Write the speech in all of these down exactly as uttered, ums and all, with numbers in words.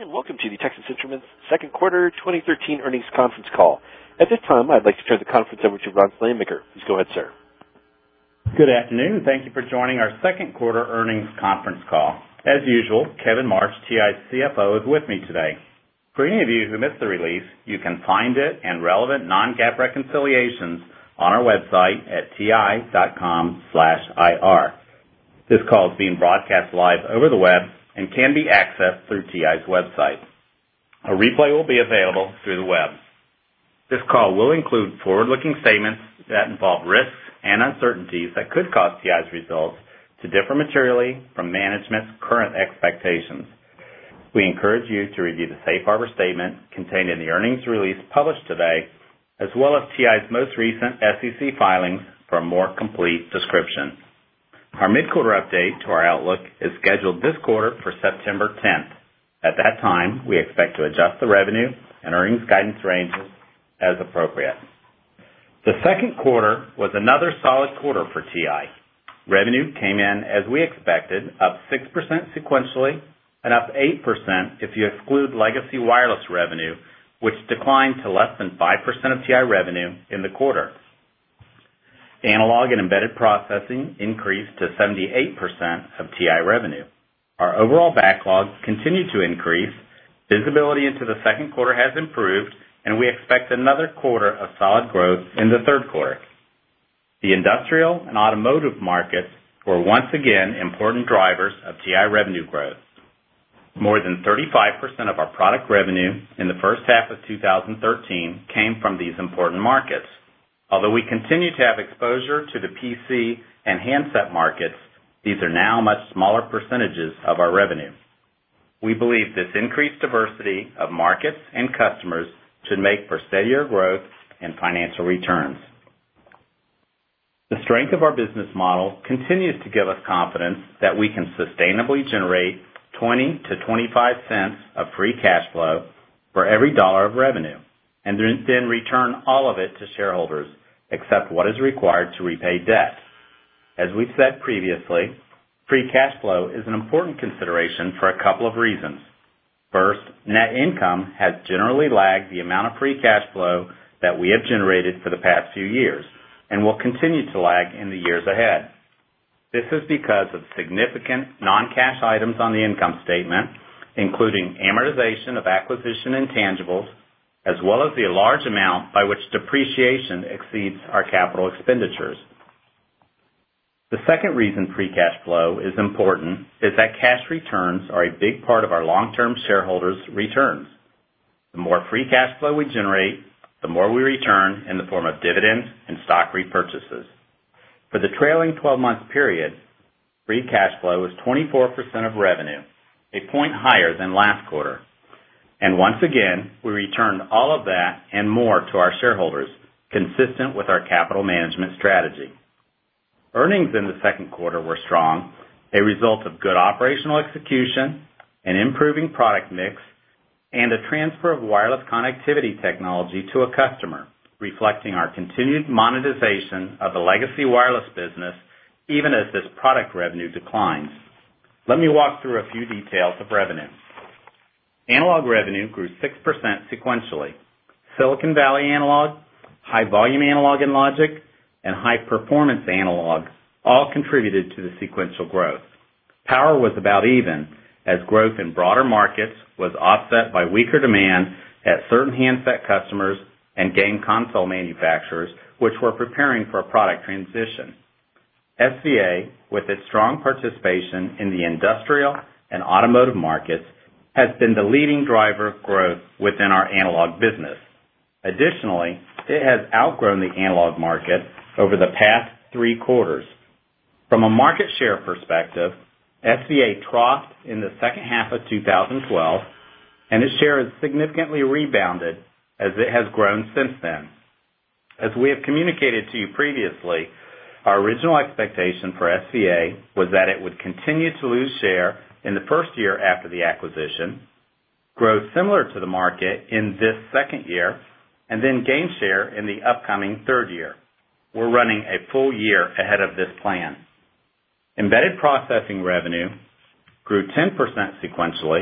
and welcome to the Texas Instruments second quarter twenty thirteen earnings conference call. At this time, I'd like to turn the conference over to Ron Slamaker. Please go ahead, sir. Good afternoon. Thank you for joining our second quarter earnings conference call. As usual, Kevin March, T I's C F O, is with me today. For any of you who missed the release, you can find it and relevant non-GAAP reconciliations on our website at ti.com slash IR. This call is being broadcast live over the web and can be accessed through T I's website. A replay will be available through the web. This call will include forward-looking statements that involve risks and uncertainties that could cause T I's results to differ materially from management's current expectations. We encourage you to review the safe harbor statement contained in the earnings release published today, as well as T I's most recent S E C filings for a more complete description. Our mid-quarter update to our outlook is scheduled this quarter for September tenth. At that time, we expect to adjust the revenue and earnings guidance ranges as appropriate. The second quarter was another solid quarter for T I. Revenue came in as we expected, up six percent sequentially and up eight percent if you exclude legacy wireless revenue, which declined to less than five percent of T I revenue in the quarter. Analog and embedded processing increased to seventy-eight percent of T I revenue. Our overall backlog continued to increase. Visibility into the second quarter has improved, and we expect another quarter of solid growth in the third quarter. The industrial and automotive markets were once again important drivers of T I revenue growth. More than thirty-five percent of our product revenue in the first half of two thousand thirteen came from these important markets. Although we continue to have exposure to the P C and handset markets, these are now much smaller percentages of our revenue. We believe this increased diversity of markets and customers should make for steadier growth and financial returns. The strength of our business model continues to give us confidence that we can sustainably generate twenty to twenty-five cents of free cash flow for every dollar of revenue, and then return all of it to shareholders, except what is required to repay debt. As we've said previously, free cash flow is an important consideration for a couple of reasons. First, net income has generally lagged the amount of free cash flow that we have generated for the past few years, and will continue to lag in the years ahead. This is because of significant non-cash items on the income statement, including amortization of acquisition intangibles, as well as the large amount by which depreciation exceeds our capital expenditures. The second reason free cash flow is important is that cash returns are a big part of our long-term shareholders' returns. The more free cash flow we generate, the more we return in the form of dividends and stock repurchases. For the trailing twelve-month period, free cash flow was twenty-four percent of revenue, a point higher than last quarter. And once again, we returned all of that and more to our shareholders, consistent with our capital management strategy. Earnings in the second quarter were strong, a result of good operational execution, an improving product mix, and a transfer of wireless connectivity technology to a customer, reflecting our continued monetization of the legacy wireless business, even as this product revenue declines. Let me walk through a few details of revenue. Analog revenue grew six percent sequentially. Silicon Valley Analog, High Volume Analog and Logic, and High Performance Analog all contributed to the sequential growth. Power was about even, as growth in broader markets was offset by weaker demand at certain handset customers and game console manufacturers, which were preparing for a product transition. S V A, with its strong participation in the industrial and automotive markets, has been the leading driver of growth within our analog business. Additionally, it has outgrown the analog market over the past three quarters. From a market share perspective, S V A troughed in the second half of two thousand twelve, and its share has significantly rebounded as it has grown since then. As we have communicated to you previously, our original expectation for S V A was that it would continue to lose share in the first year after the acquisition, grow similar to the market in this second year, and then gain share in the upcoming third year. We're running a full year ahead of this plan. Embedded processing revenue grew ten percent sequentially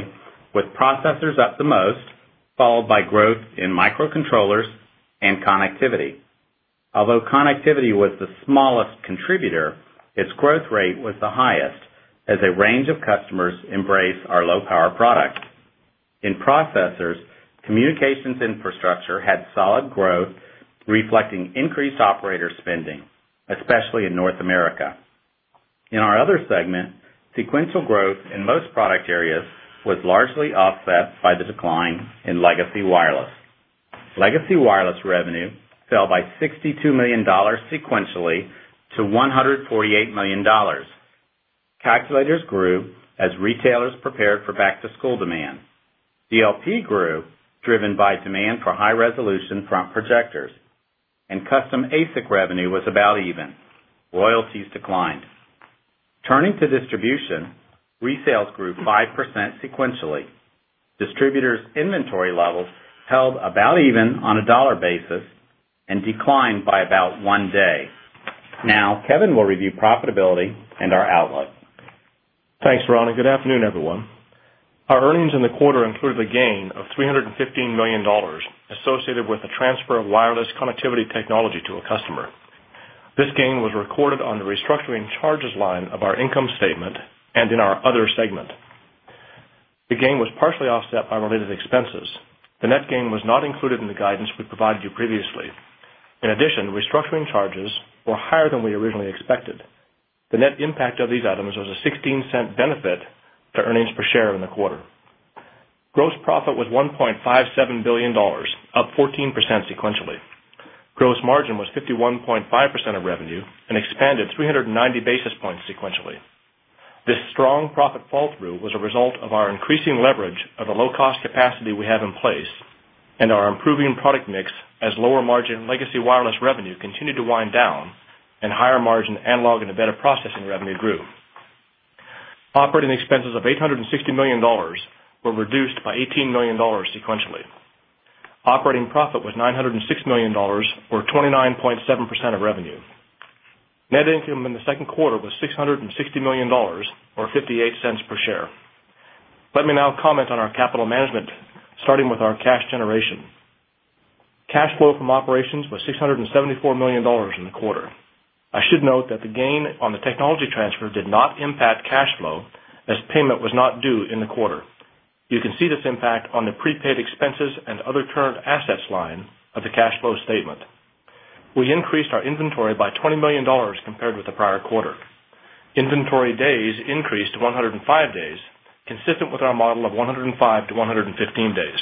with processors up the most, followed by growth in microcontrollers and connectivity. Although connectivity was the smallest contributor, its growth rate was the highest as a range of customers embrace our low-power products. In processors, communications infrastructure had solid growth, reflecting increased operator spending, especially in North America. In our other segment, sequential growth in most product areas was largely offset by the decline in legacy wireless. Legacy wireless revenue fell by sixty-two million dollars sequentially to one hundred forty-eight million dollars. Calculators grew as retailers prepared for back-to-school demand. D L P grew, driven by demand for high-resolution front projectors. And custom A S I C revenue was about even. Royalties declined. Turning to distribution, resales grew five percent sequentially. Distributors' inventory levels held about even on a dollar basis and declined by about one day. Now, Kevin will review profitability and our outlook. Thanks, Ron, and good afternoon, everyone. Our earnings in the quarter included a gain of three hundred fifteen million dollars associated with the transfer of wireless connectivity technology to a customer. This gain was recorded on the restructuring charges line of our income statement and in our other segment. The gain was partially offset by related expenses. The net gain was not included in the guidance we provided you previously. In addition, restructuring charges were higher than we originally expected. The net impact of these items was a sixteen cent benefit to earnings per share in the quarter. Gross profit was one point five seven billion dollars, up fourteen percent sequentially. Gross margin was fifty-one point five percent of revenue and expanded three hundred ninety basis points sequentially. This strong profit fall-through was a result of our increasing leverage of the low-cost capacity we have in place and our improving product mix as lower-margin legacy wireless revenue continued to wind down and higher-margin analog and embedded processing revenue grew. Operating expenses of eight hundred sixty million dollars were reduced by eighteen million dollars sequentially. Operating profit was nine hundred six million dollars, or twenty-nine point seven percent of revenue. Net income in the second quarter was six hundred sixty million dollars, or fifty-eight cents per share. Let me now comment on our capital management, starting with our cash generation. Cash flow from operations was six hundred seventy-four million dollars in the quarter. I should note that the gain on the technology transfer did not impact cash flow, as payment was not due in the quarter. You can see this impact on the prepaid expenses and other current assets line of the cash flow statement. We increased our inventory by twenty million dollars compared with the prior quarter. Inventory days increased to one hundred five days, consistent with our model of one hundred five to one hundred fifteen days.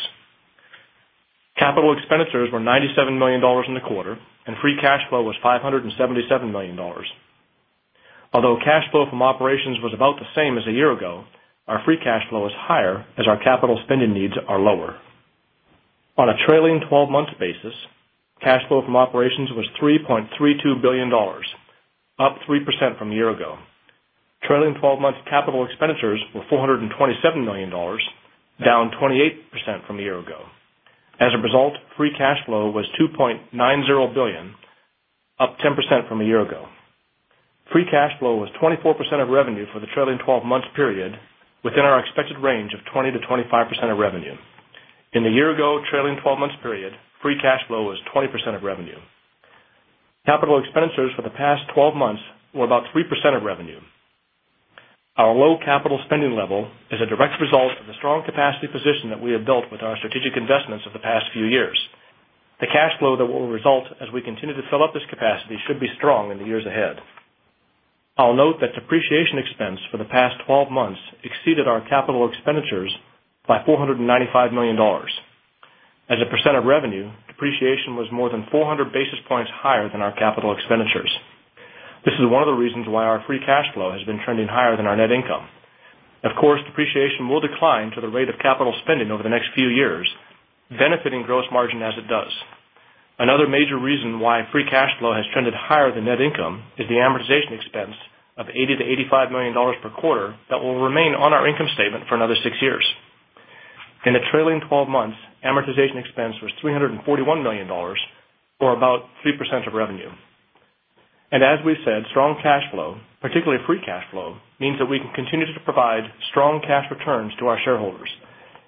Capital expenditures were ninety-seven million dollars in the quarter, and free cash flow was five hundred seventy-seven million dollars. Although cash flow from operations was about the same as a year ago, our free cash flow is higher as our capital spending needs are lower. On a trailing twelve-month basis, cash flow from operations was three point three two billion dollars, up three percent from a year ago. Trailing twelve-month capital expenditures were four hundred twenty-seven million dollars, down twenty-eight percent from a year ago. As a result, free cash flow was two point nine zero billion dollars, up ten percent from a year ago. Free cash flow was twenty-four percent of revenue for the trailing twelve-month period, within our expected range of twenty to twenty-five percent of revenue. In the year-ago trailing twelve-month period, free cash flow was twenty percent of revenue. Capital expenditures for the past twelve months were about three percent of revenue. Our low capital spending level is a direct result of the strong capacity position that we have built with our strategic investments of the past few years. The cash flow that will result as we continue to fill up this capacity should be strong in the years ahead. I'll note that depreciation expense for the past twelve months exceeded our capital expenditures by four hundred ninety-five million dollars. As a percent of revenue, depreciation was more than four hundred basis points higher than our capital expenditures. This is one of the reasons why our free cash flow has been trending higher than our net income. Of course, depreciation will decline to the rate of capital spending over the next few years, benefiting gross margin as it does. Another major reason why free cash flow has trended higher than net income is the amortization expense of eighty to eighty-five million dollars per quarter that will remain on our income statement for another six years. In the trailing twelve months, amortization expense was three hundred forty-one million dollars, or about three percent of revenue. And as we've said, strong cash flow, particularly free cash flow, means that we can continue to provide strong cash returns to our shareholders.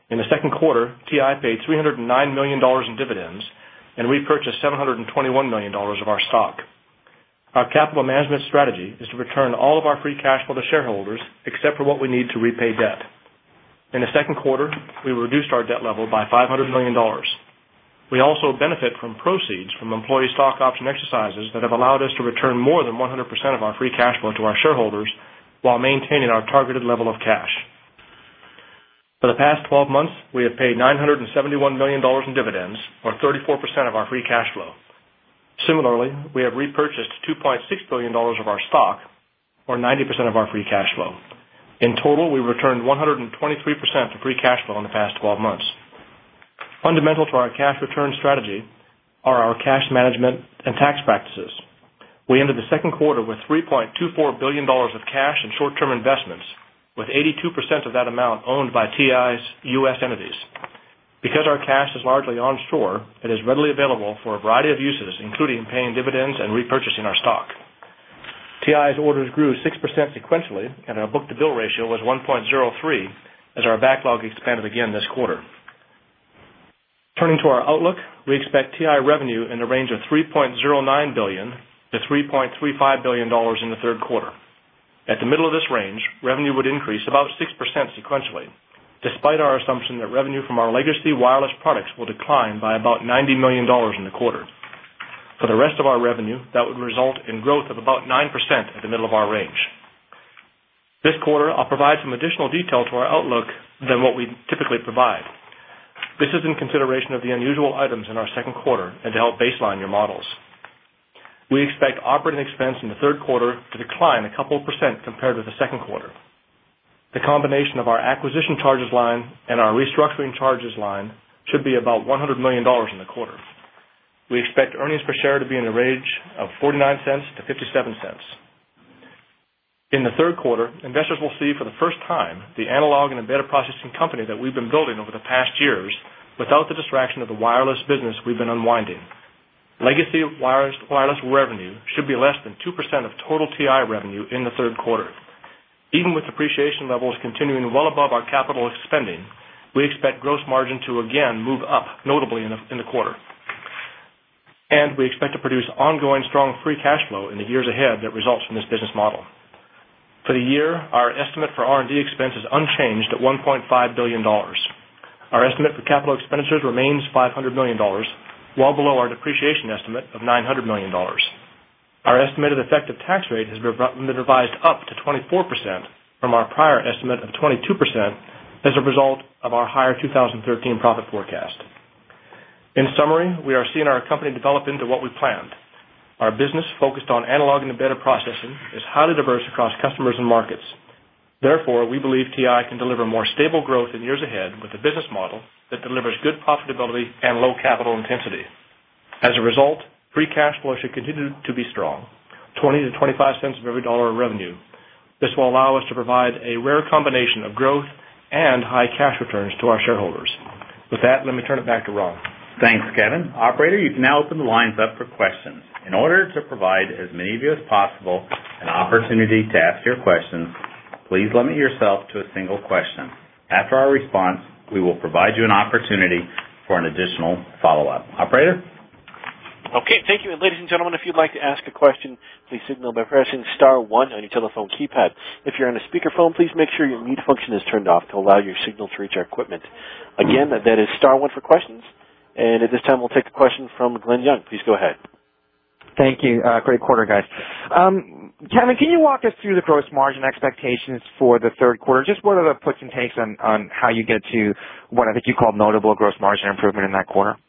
In the second quarter, T I paid three hundred nine million dollars in dividends and repurchased seven hundred twenty-one million dollars of our stock. Our capital management strategy is to return all of our free cash flow to shareholders except for what we need to repay debt. In the second quarter, we reduced our debt level by five hundred million dollars. We also benefit from proceeds from employee stock option exercises that have allowed us to return more than one hundred percent of our free cash flow to our shareholders while maintaining our targeted level of cash. For the past twelve months, we have paid nine hundred seventy-one million dollars in dividends, or thirty-four percent of our free cash flow. Similarly, we have repurchased two point six billion dollars of our stock, or ninety percent of our free cash flow. In total, we returned one hundred twenty-three percent of free cash flow in the past twelve months. Fundamental to our cash return strategy are our cash management and tax practices. We ended the second quarter with three point two four billion dollars of cash and short-term investments, with eighty-two percent of that amount owned by T I's U S entities. Because our cash is largely onshore, it is readily available for a variety of uses, including paying dividends and repurchasing our stock. T I's orders grew six percent sequentially, and our book-to-bill ratio was one point oh three, as our backlog expanded again this quarter. Turning to our outlook, we expect T I revenue in the range of three point oh nine billion dollars to three point three five billion dollars in the third quarter. At the middle of this range, revenue would increase about six percent sequentially, despite our assumption that revenue from our legacy wireless products will decline by about ninety million dollars in the quarter. For the rest of our revenue, that would result in growth of about nine percent at the middle of our range. This quarter, I'll provide some additional detail to our outlook than what we typically provide. This is in consideration of the unusual items in our second quarter and to help baseline your models. We expect operating expense in the third quarter to decline a couple percent compared with the second quarter. The combination of our acquisition charges line and our restructuring charges line should be about one hundred million dollars in the quarter. We expect earnings per share to be in the range of forty-nine cents to fifty-seven cents. In the third quarter, investors will see for the first time the analog and embedded processing company that we've been building over the past years without the distraction of the wireless business we've been unwinding. Legacy wireless, wireless revenue should be less than two percent of total T I revenue in the third quarter. Even with depreciation levels continuing well above our capital spending, we expect gross margin to again move up notably in the, in the quarter. And we expect to produce ongoing strong free cash flow in the years ahead that results from this business model. For the year, our estimate for R and D expense is unchanged at one point five billion dollars. Our estimate for capital expenditures remains five hundred million dollars, well below our depreciation estimate of nine hundred million dollars. Our estimated effective tax rate has been revised up to twenty-four percent from our prior estimate of twenty-two percent as a result of our higher two thousand thirteen profit forecast. In summary, we are seeing our company develop into what we planned. Our business, focused on analog and embedded processing, is highly diverse across customers and markets. Therefore, we believe T I can deliver more stable growth in years ahead with a business model that delivers good profitability and low capital intensity. As a result, free cash flow should continue to be strong, twenty to twenty-five cents of every dollar of revenue. This will allow us to provide a rare combination of growth and high cash returns to our shareholders. With that, let me turn it back to Ron. Thanks, Kevin. Operator, you can now open the lines up for questions. In order to provide as many of you as possible an opportunity to ask your questions, please limit yourself to a single question. After our response, we will provide you an opportunity for an additional follow-up. Operator? Okay, thank you. And ladies and gentlemen, if you'd like to ask a question, please signal by pressing star one on your telephone keypad. If you're on a speakerphone, please make sure your mute function is turned off to allow your signal to reach our equipment. Again, that is star one for questions. And at this time, we'll take a question from Glenn Young. Please go ahead. Thank you. Uh, great quarter, guys. Um, Kevin, can you walk us through the gross margin expectations for the third quarter? Just what are the puts and takes on, on how you get to what I think you called notable gross margin improvement in that quarter?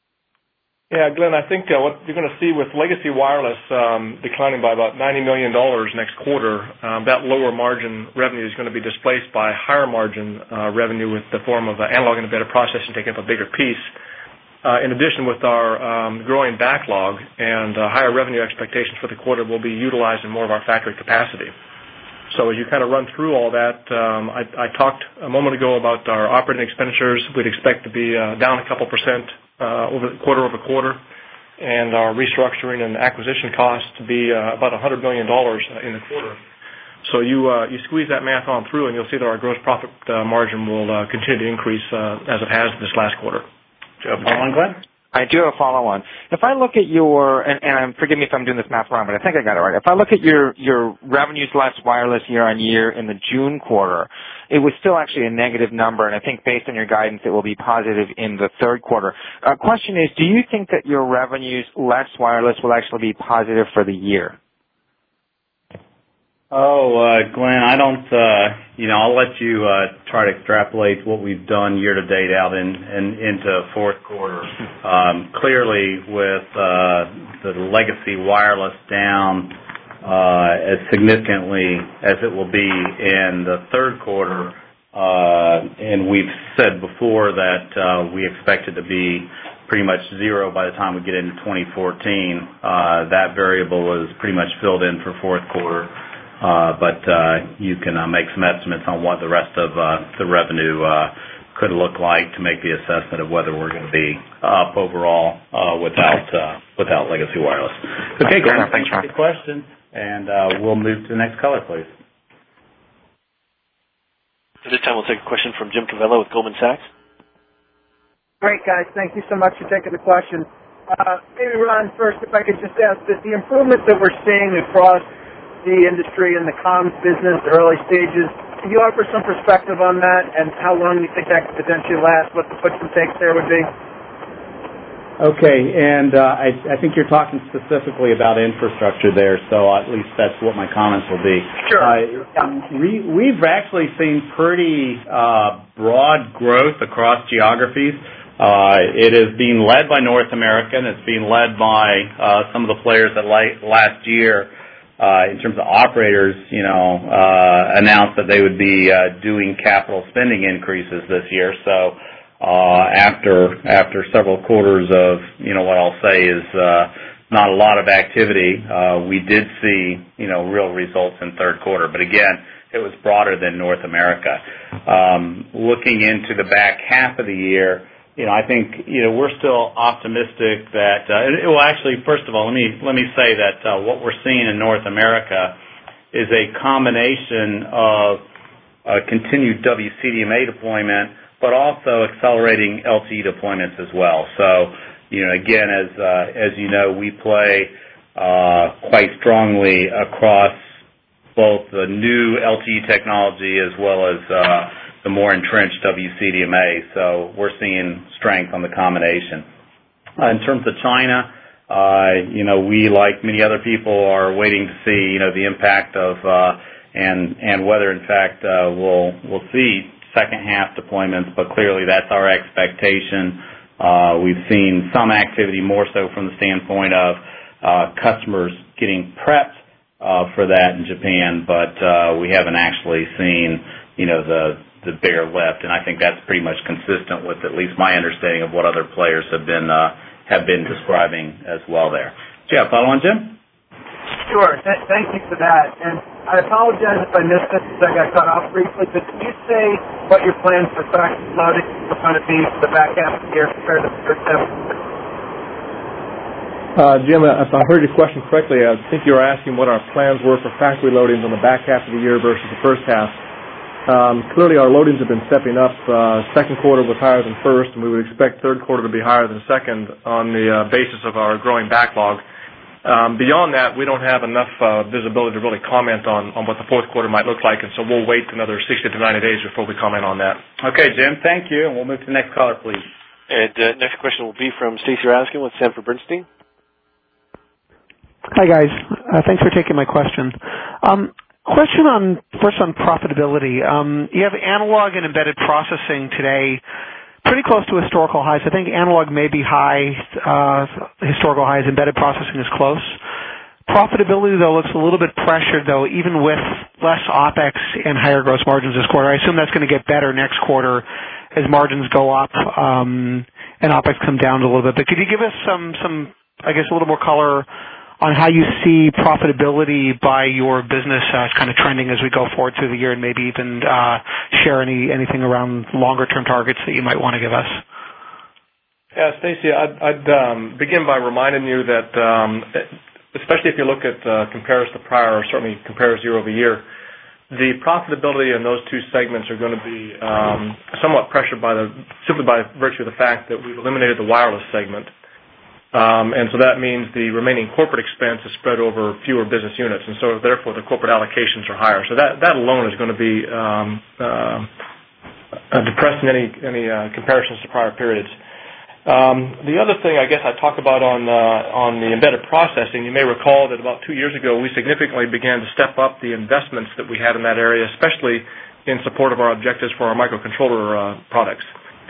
Yeah, Glenn, I think uh, what you're going to see with legacy wireless um, declining by about ninety million dollars next quarter, um, that lower margin revenue is going to be displaced by higher margin uh, revenue with the form of uh, analog and embedded processing taking up a bigger piece. Uh, in addition, with our um, growing backlog and uh, higher revenue expectations for the quarter, we'll be utilizing more of our factory capacity. So as you kind of run through all that, um, I, I talked a moment ago about our operating expenditures. We'd expect to be uh, down a couple percent uh, over quarter over quarter, and our restructuring and acquisition costs to be uh, about one hundred million dollars in the quarter. So you uh, you squeeze that math on through, and you'll see that our gross profit uh, margin will uh, continue to increase uh, as it has this last quarter. Do you have a follow-on, Glenn? I do have a follow-on. If I look at your, and, and forgive me if I'm doing this math wrong, but I think I got it right. If I look at your, your revenues less wireless year-on-year in the June quarter, it was still actually a negative number, and I think based on your guidance, it will be positive in the third quarter. Uh, question is, do you think that your revenues less wireless will actually be positive for the year? Oh, uh, Glenn, I don't, uh, you know, I'll let you uh, try to extrapolate what we've done year to date out in, in into fourth quarter. Um, clearly, with uh, the legacy wireless down uh, as significantly as it will be in the third quarter, uh, and we've said before that uh, we expect it to be pretty much zero by the time we get into twenty fourteen. Uh, that variable is pretty much filled in for fourth quarter. Uh, but uh, you can uh, make some estimates on what the rest of uh, the revenue uh, could look like to make the assessment of whether we're going to be up overall uh, without uh, without legacy wireless. Okay, Glenn, thanks for the question, and uh, we'll move to the next caller, please. At this time, we'll take a question from Jim Covello with Goldman Sachs. Great, guys. Thank you so much for taking the question. Uh, maybe, Ron, first, if I could just ask that the improvements that we're seeing across the industry and the comms business, early stages, can you offer some perspective on that and how long you think that could potentially last, what the puts and takes there would be? Okay, and uh, I, I think you're talking specifically about infrastructure there, so at least that's what my comments will be. Sure. Uh, we, we've actually seen pretty uh, broad growth across geographies. Uh, it is being led by North America, and it's being led by uh, some of the players that like last year, Uh, in terms of operators, you know, uh, announced that they would be uh, doing capital spending increases this year. So uh, after after several quarters of, you know, what I'll say is uh, not a lot of activity, uh, we did see, you know, real results in third quarter. But again, it was broader than North America. Um, looking into the back half of the year, you know, I think, you know, we're still optimistic that, uh, well, actually, first of all, let me, let me say that, uh, what we're seeing in North America is a combination of, uh, continued W C D M A deployment, but also accelerating L T E deployments as well. So, you know, again, as, uh, as you know, we play, uh, quite strongly across both the new L T E technology as well as, uh, the more entrenched W C D M A. So we're seeing strength on the combination. Uh, in terms of China, uh, you know, we, like many other people, are waiting to see, you know, the impact of, uh, and, and whether, in fact, uh, we'll, we'll see second half deployments, but clearly that's our expectation. Uh, we've seen some activity more so from the standpoint of, uh, customers getting prepped, uh, for that in Japan, but, uh, we haven't actually seen, you know, the, the bigger lift, and I think that's pretty much consistent with at least my understanding of what other players have been uh, have been describing as well there. Do you have a follow-on, Jim? Sure. Th- thank you for that. And I apologize if I missed this because I got cut off briefly, but can you say what your plans for factory loading are going to be for the back half of the year compared to the first half? Uh, Jim, if I heard your question correctly, I think you were asking what our plans were for factory loadings on the back half of the year versus the first half. Um, clearly, our loadings have been stepping up. Uh, second quarter was higher than first, and we would expect third quarter to be higher than second on the uh, basis of our growing backlog. Um, beyond that, we don't have enough uh, visibility to really comment on, on what the fourth quarter might look like, and so we'll wait another sixty to ninety days before we comment on that. Okay, Jim, thank you, and we'll move to the next caller, please. And uh, next question will be from Stacy Raskin with Sanford Bernstein. Hi, guys. Uh, thanks for taking my question. Um, Question on, first on profitability. Um, you have analog and embedded processing today pretty close to historical highs. I think analog may be high, uh, historical highs. Embedded processing is close. Profitability, though, looks a little bit pressured, though, even with less OpEx and higher gross margins this quarter. I assume that's going to get better next quarter as margins go up um, and OpEx come down a little bit. But could you give us some, some, I guess, a little more color on how you see profitability by your business uh, kind of trending as we go forward through the year, and maybe even uh, share any anything around longer-term targets that you might want to give us? Yeah, Stacy, I'd, I'd um, begin by reminding you that, um, especially if you look at uh, compares to prior, or certainly compares year over year, the profitability in those two segments are going to be um, somewhat pressured by the simply by virtue of the fact that we've eliminated the wireless segment. Um, and so that means the remaining corporate expense is spread over fewer business units, and so therefore the corporate allocations are higher. So that, that alone is going to be um, uh, uh, depressing any, any uh, comparisons to prior periods. Um, the other thing I guess I talk about on uh, on the embedded processing, you may recall that about two years ago we significantly began to step up the investments that we had in that area, especially in support of our objectives for our microcontroller uh, products.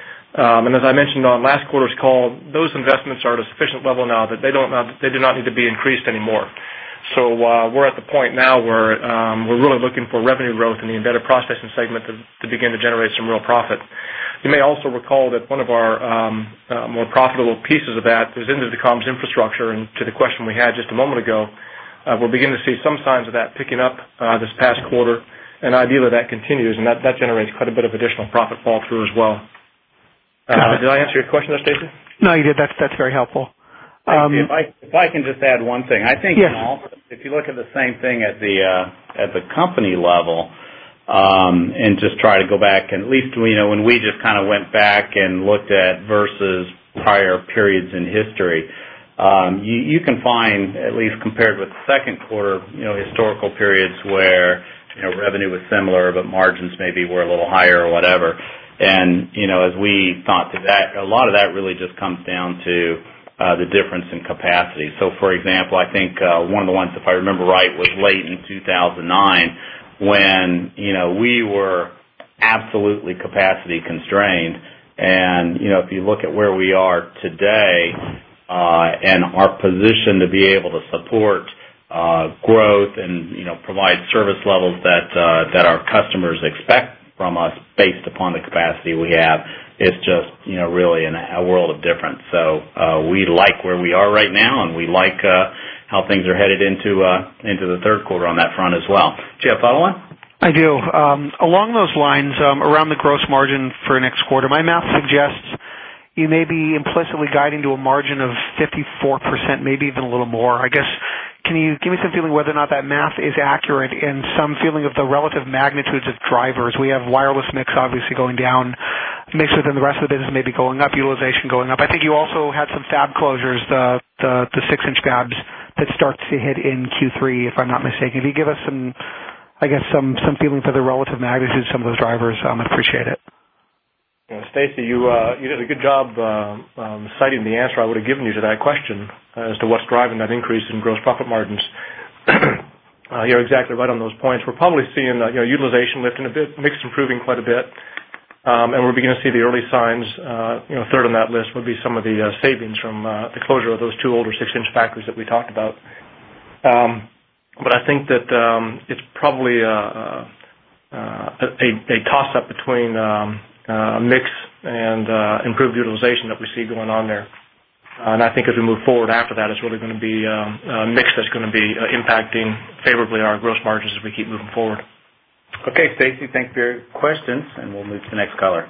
Um, and as I mentioned on last quarter's call, those investments are at a sufficient level now that they don't uh, they do not need to be increased anymore. So uh, we're at the point now where um, we're really looking for revenue growth in the embedded processing segment to, to begin to generate some real profit. You may also recall that one of our um, uh, more profitable pieces of that is Intercom's infrastructure, and to the question we had just a moment ago, uh, we're beginning to see some signs of that picking up uh, this past quarter, and ideally that continues, and that, that generates quite a bit of additional profit fall through as well. Uh, did I answer your question there, Stacy? No, you did. That's that's very helpful. Um, if I if I can just add one thing, I think yes. you know, if you look at the same thing at the uh, at the company level, um, and just try to go back, and at least you know when we just kind of went back and looked at versus prior periods in history, um, you, you can find at least compared with the second quarter, you know, historical periods where you know revenue was similar, but margins maybe were a little higher or whatever. And, you know, as we thought to that, a lot of that really just comes down to uh, the difference in capacity. So, for example, I think uh, one of the ones, if I remember right, was late in two thousand nine when, you know, we were absolutely capacity constrained. And, you know, if you look at where we are today uh, and our position to be able to support uh, growth and, you know, provide service levels that uh, that our customers expect from us based upon the capacity we have, it's just, you know, really in a, a world of difference. So uh, we like where we are right now, and we like uh, how things are headed into uh, into the third quarter on that front as well. Do you have a follow-on? I do. Um, along those lines, um, around the gross margin for next quarter, my math suggests you may be implicitly guiding to a margin of fifty-four percent, maybe even a little more. I guess, can you give me some feeling whether or not that math is accurate and some feeling of the relative magnitudes of drivers? We have wireless mix obviously going down, mix within the rest of the business maybe going up, utilization going up. I think you also had some fab closures, the the, the six-inch fabs that start to hit in Q three, if I'm not mistaken. If you give us some, I guess, some, some feeling for the relative magnitude of some of those drivers, um, I'd appreciate it. You know, Stacy, you uh, you did a good job uh, um, citing the answer I would have given you to that question uh, as to what's driving that increase in gross profit margins. uh, you're exactly right on those points. We're probably seeing uh, you know utilization lifting a bit, mix improving quite a bit, um, and we're beginning to see the early signs. Uh, you know, third on that list would be some of the uh, savings from uh, the closure of those two older six-inch factories that we talked about. Um, but I think that um, it's probably uh, uh, a, a toss-up between um, Uh, mix and uh, improved utilization that we see going on there. Uh, and I think as we move forward after that, it's really going to be um, a mix that's going to be uh, impacting favorably our gross margins as we keep moving forward. Okay, Stacy, thanks for your questions, and we'll move to the next caller.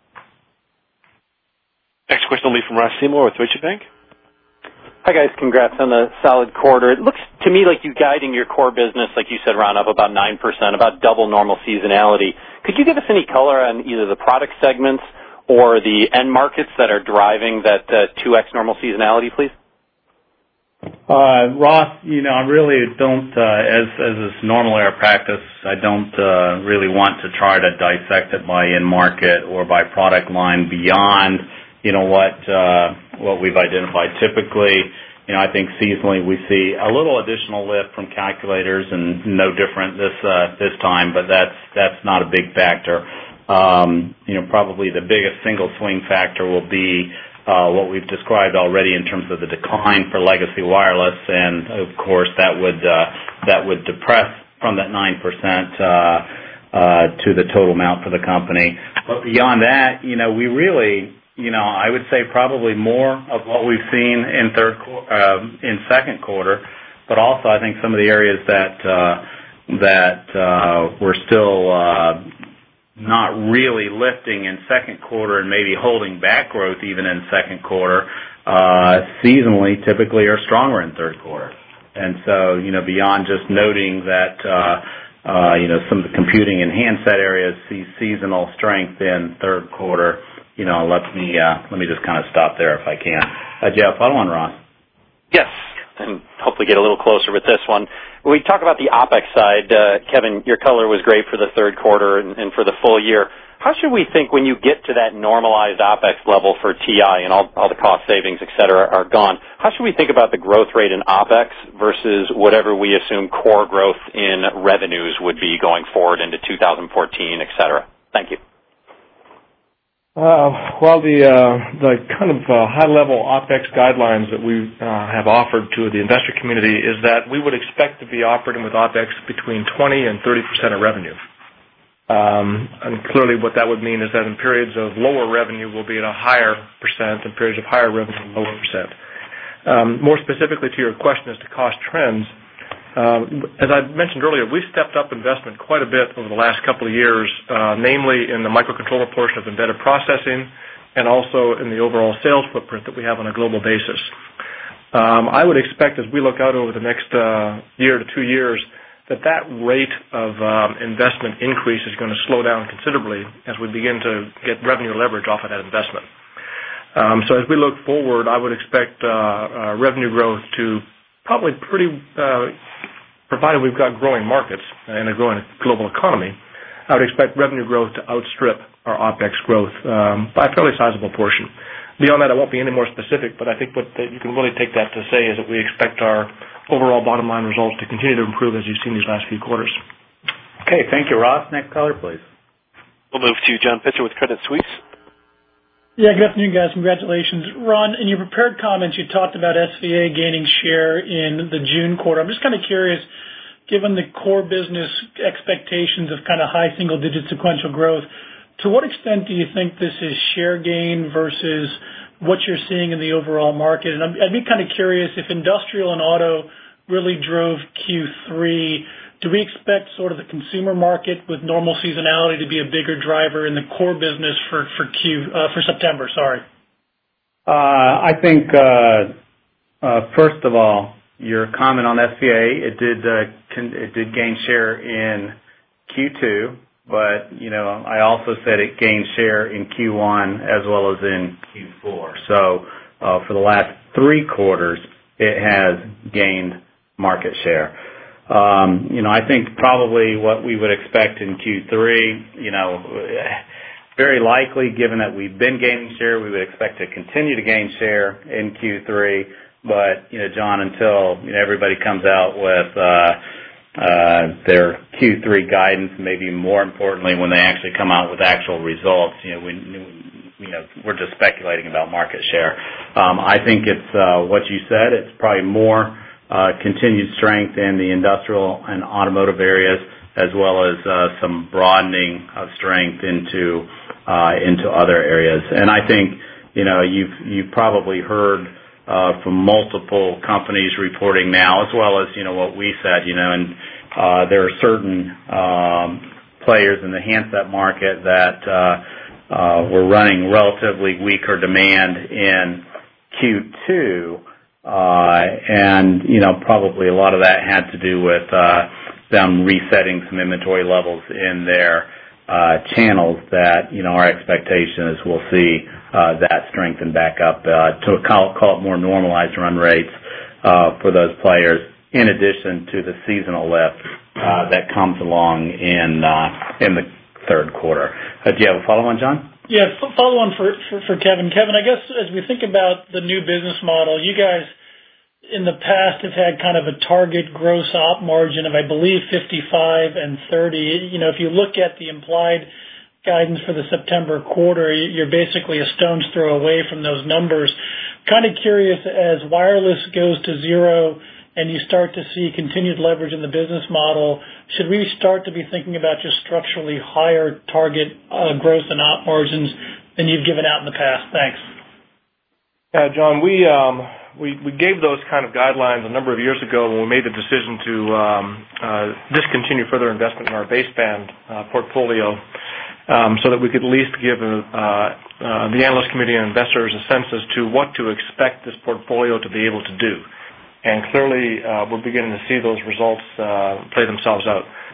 Next question will be from Ross Seymour with Deutsche Bank. Hi, guys. Congrats on the solid quarter. It looks to me like you're guiding your core business, like you said, Ron, up about nine percent, about double normal seasonality. Could you give us any color on either the product segments or the end markets that are driving that uh, two X normal seasonality, please? Uh, Ross, you know, I really don't, uh, as, as is normally our practice, I don't uh, really want to try to dissect it by end market or by product line beyond, you know, what uh, what we've identified. Typically, you know, I think seasonally we see a little additional lift from calculators, and no different this uh, this time, but that's that's not a big factor. Um, you know, probably the biggest single swing factor will be uh, what we've described already in terms of the decline for legacy wireless, and of course that would uh, that would depress from that nine percent uh, uh, to the total amount for the company. But beyond that, you know, we really. You know, I would say probably more of what we've seen in third uh, in second quarter, but also I think some of the areas that uh, that uh, were still uh, not really lifting in second quarter and maybe holding back growth even in second quarter, uh, seasonally typically are stronger in third quarter. And so, you know, beyond just noting that uh, uh, you know, some of the computing and handset areas see seasonal strength in third quarter. You know, let me uh, let me just kind of stop there if I can. Uh, Jeff, follow on, Ross. Yes, and hopefully get a little closer with this one. When we talk about the OpEx side, uh, Kevin, your color was great for the third quarter and, and for the full year. How should we think when you get to that normalized OpEx level for T I and all, all the cost savings, et cetera, are gone? How should we think about the growth rate in OpEx versus whatever we assume core growth in revenues would be going forward into two thousand fourteen, et cetera? Thank you. Uh, well, the uh, the kind of uh, high-level OpEx guidelines that we uh, have offered to the investor community is that we would expect to be operating with OpEx between twenty and thirty percent of revenue. Um, and clearly what that would mean is that in periods of lower revenue, we'll be at a higher percent, in periods of higher revenue, lower percent. Um, more specifically to your question as to cost trends, Uh, as I mentioned earlier, we've stepped up investment quite a bit over the last couple of years, uh, namely in the microcontroller portion of embedded processing and also in the overall sales footprint that we have on a global basis. Um, I would expect as we look out over the next uh, year to two years that that rate of um, investment increase is going to slow down considerably as we begin to get revenue leverage off of that investment. Um, so as we look forward, I would expect uh, uh, revenue growth to probably pretty, uh, provided we've got growing markets and a growing global economy, I would expect revenue growth to outstrip our OpEx growth um, by a fairly sizable portion. Beyond that, I won't be any more specific, but I think what you can really take that to say is that we expect our overall bottom line results to continue to improve as you've seen these last few quarters. Okay, thank you, Ross. Next caller, please. We'll move to John Pitzer with Credit Suisse. Yeah, good afternoon, guys. Congratulations. Ron, in your prepared comments, you talked about S V A gaining share in the June quarter. I'm just kind of curious, given the core business expectations of kind of high single-digit sequential growth, to what extent do you think this is share gain versus what you're seeing in the overall market? And I'd be kind of curious if industrial and auto really drove Q three. Do we expect sort of the consumer market with normal seasonality to be a bigger driver in the core business for for Q uh, for September? Sorry. Uh, I think uh, uh, first of all, your comment on S V A, it did uh, con- it did gain share in Q two, but you know I also said it gained share in Q one as well as in Q four. So uh, for the last three quarters, it has gained market share. Um, you know, I think probably what we would expect in Q three, you know, very likely given that we've been gaining share, we would expect to continue to gain share in Q three. But, you know, John, until you know, everybody comes out with uh, uh, their Q three guidance, maybe more importantly when they actually come out with actual results, you know, we, you know, we're just speculating about market share. Um, I think it's uh, what you said. It's probably more Uh, continued strength in the industrial and automotive areas, as well as uh, some broadening of strength into uh, into other areas. And I think you know you've you've probably heard uh, from multiple companies reporting now, as well as you know what we said. You know, and uh, there are certain um, players in the handset market that uh, uh, were running relatively weaker demand in Q two. Uh, and, you know, probably a lot of that had to do with uh, them resetting some inventory levels in their uh, channels that, you know, our expectation is we'll see uh, that strengthen back up uh, to call, call it more normalized run rates uh, for those players, in addition to the seasonal lift uh, that comes along in uh, in the third quarter. Uh, do you have a follow-on, John? Yeah, follow on for, for, for Kevin. Kevin, I guess as we think about the new business model, you guys in the past have had kind of a target gross op margin of, I believe, fifty-five and thirty. You know, if you look at the implied guidance for the September quarter, you're basically a stone's throw away from those numbers. Kind of curious, as wireless goes to zero and you start to see continued leverage in the business model, should we start to be thinking about just structurally higher target uh, gross and op margins than you've given out in the past? Thanks. Yeah, John, we um, we we gave those kind of guidelines a number of years ago when we made the decision to um, uh, discontinue further investment in our baseband uh, portfolio, um, so that we could at least give uh, uh, the analyst community and investors a sense as to what to expect this portfolio to be able to do. And clearly, uh, we're beginning to see those results uh, play themselves out.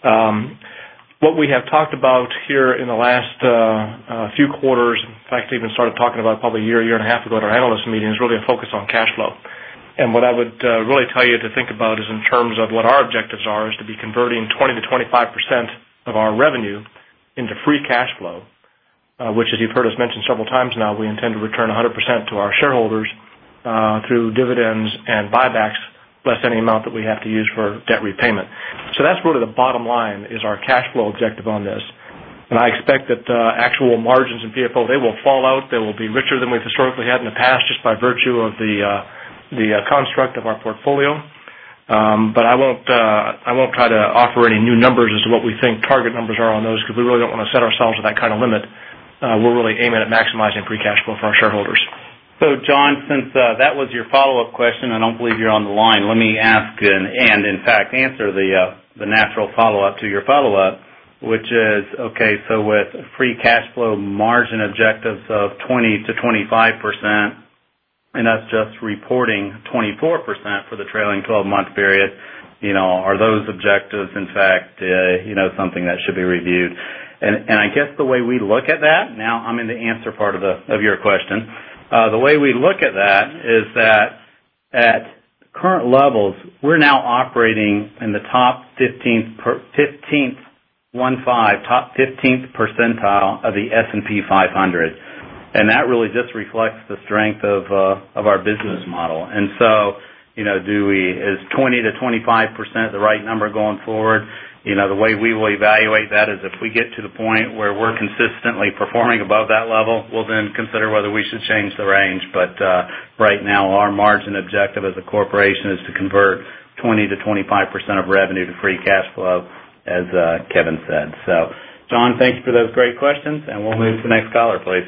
Um, what we have talked about here in the last uh, uh, few quarters, in fact, even started talking about probably a year, year and a half ago at our analyst meeting, is really a focus on cash flow. And what I would uh, really tell you to think about is in terms of what our objectives are is to be converting twenty to twenty-five percent of our revenue into free cash flow, uh, which, as you've heard us mention several times now, we intend to return one hundred percent to our shareholders uh, through dividends and buybacks, less any amount that we have to use for debt repayment. So that's really the bottom line is our cash flow objective on this. And I expect that uh, actual margins in P F O, they will fall out. They will be richer than we've historically had in the past just by virtue of the uh, the uh, construct of our portfolio. Um, but I won't uh, I won't try to offer any new numbers as to what we think target numbers are on those because we really don't want to set ourselves with that kind of limit. Uh, we're really aiming at maximizing free cash flow for our shareholders. So, John, since uh, that was your follow-up question, I don't believe you're on the line. Let me ask and, and in fact, answer the uh, the natural follow-up to your follow-up, which is, okay, so with free cash flow margin objectives of twenty to twenty-five percent, and us just reporting twenty-four percent for the trailing twelve-month period, you know, are those objectives, in fact, uh, you know, something that should be reviewed? And, and I guess the way we look at that, now I'm in the answer part of the of your question, uh, the way we look at that is that at current levels, we're now operating in the top fifteenth, per, fifteenth, one five, top fifteenth percentile of the S and P five hundred. And that really just reflects the strength of uh, of our business model. And so, you know, do we is twenty to twenty-five percent the right number going forward? You know, the way we will evaluate that is if we get to the point where we're consistently performing above that level, we'll then consider whether we should change the range. But uh, right now, our margin objective as a corporation is to convert twenty to twenty-five percent of revenue to free cash flow, as uh, Kevin said. So, John, thank you for those great questions, and we'll move to the next caller, please.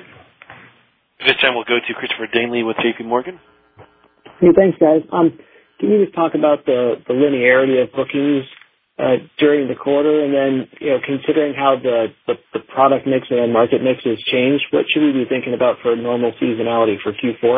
This time we'll go to Christopher Danely with J P Morgan. Hey, thanks, guys. Um, can you just talk about the, the linearity of bookings uh, during the quarter, and then, you know, considering how the, the, the product mix and market mix has changed, what should we be thinking about for normal seasonality for Q four?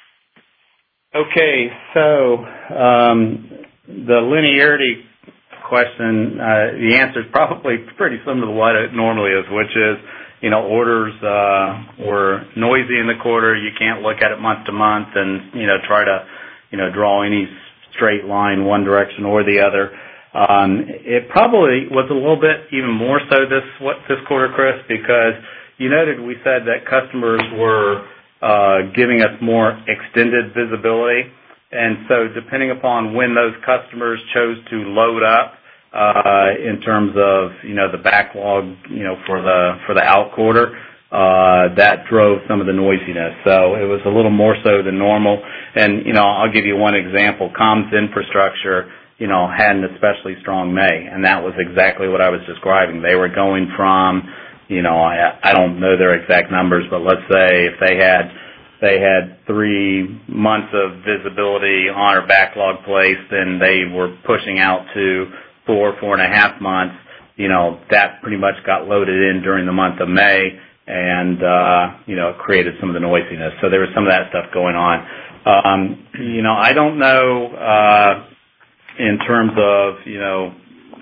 Okay, so um, the linearity question, uh, the answer is probably pretty similar to what it normally is, which is, you know, orders uh, were noisy in the quarter. You can't look at it month to month and, you know, try to, you know, draw any straight line one direction or the other. Um, it probably was a little bit even more so this what this quarter, Chris, because you noted we said that customers were uh, giving us more extended visibility. And so depending upon when those customers chose to load up, Uh, in terms of, you know, the backlog, you know, for the, for the out quarter, uh, that drove some of the noisiness. So it was a little more so than normal. And, you know, I'll give you one example. Comms infrastructure, you know, had an especially strong May, and that was exactly what I was describing. They were going from, you know, I, I don't know their exact numbers, but let's say if they had, they had three months of visibility on our backlog placed, and they were pushing out to four, four and a half months, you know, that pretty much got loaded in during the month of May and, uh, you know, it created some of the noisiness. So there was some of that stuff going on. Um, you know, I don't know, uh, in terms of, you know,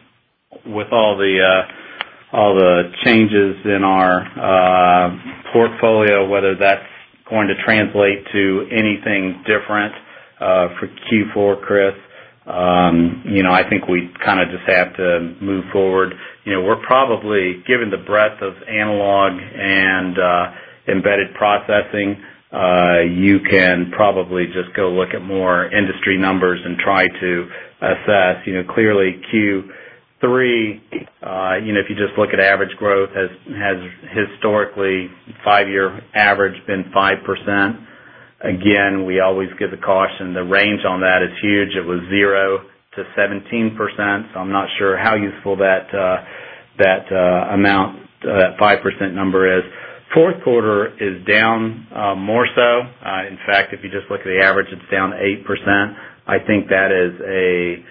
with all the, uh, all the changes in our, uh, portfolio, whether that's going to translate to anything different, uh, for Q four, Chris. Um, you know, I think we kind of just have to move forward. You know, we're probably, given the breadth of analog and uh, embedded processing, uh, you can probably just go look at more industry numbers and try to assess. You know, clearly Q three, uh, you know, if you just look at average growth, has has historically five-year average been five percent. Again, we always give the caution. The range on that is huge. It was zero to seventeen percent. So I'm not sure how useful that uh, that uh, amount, uh, that five percent number is. Fourth quarter is down uh, more so. Uh, in fact, if you just look at the average, it's down eight percent. I think that is a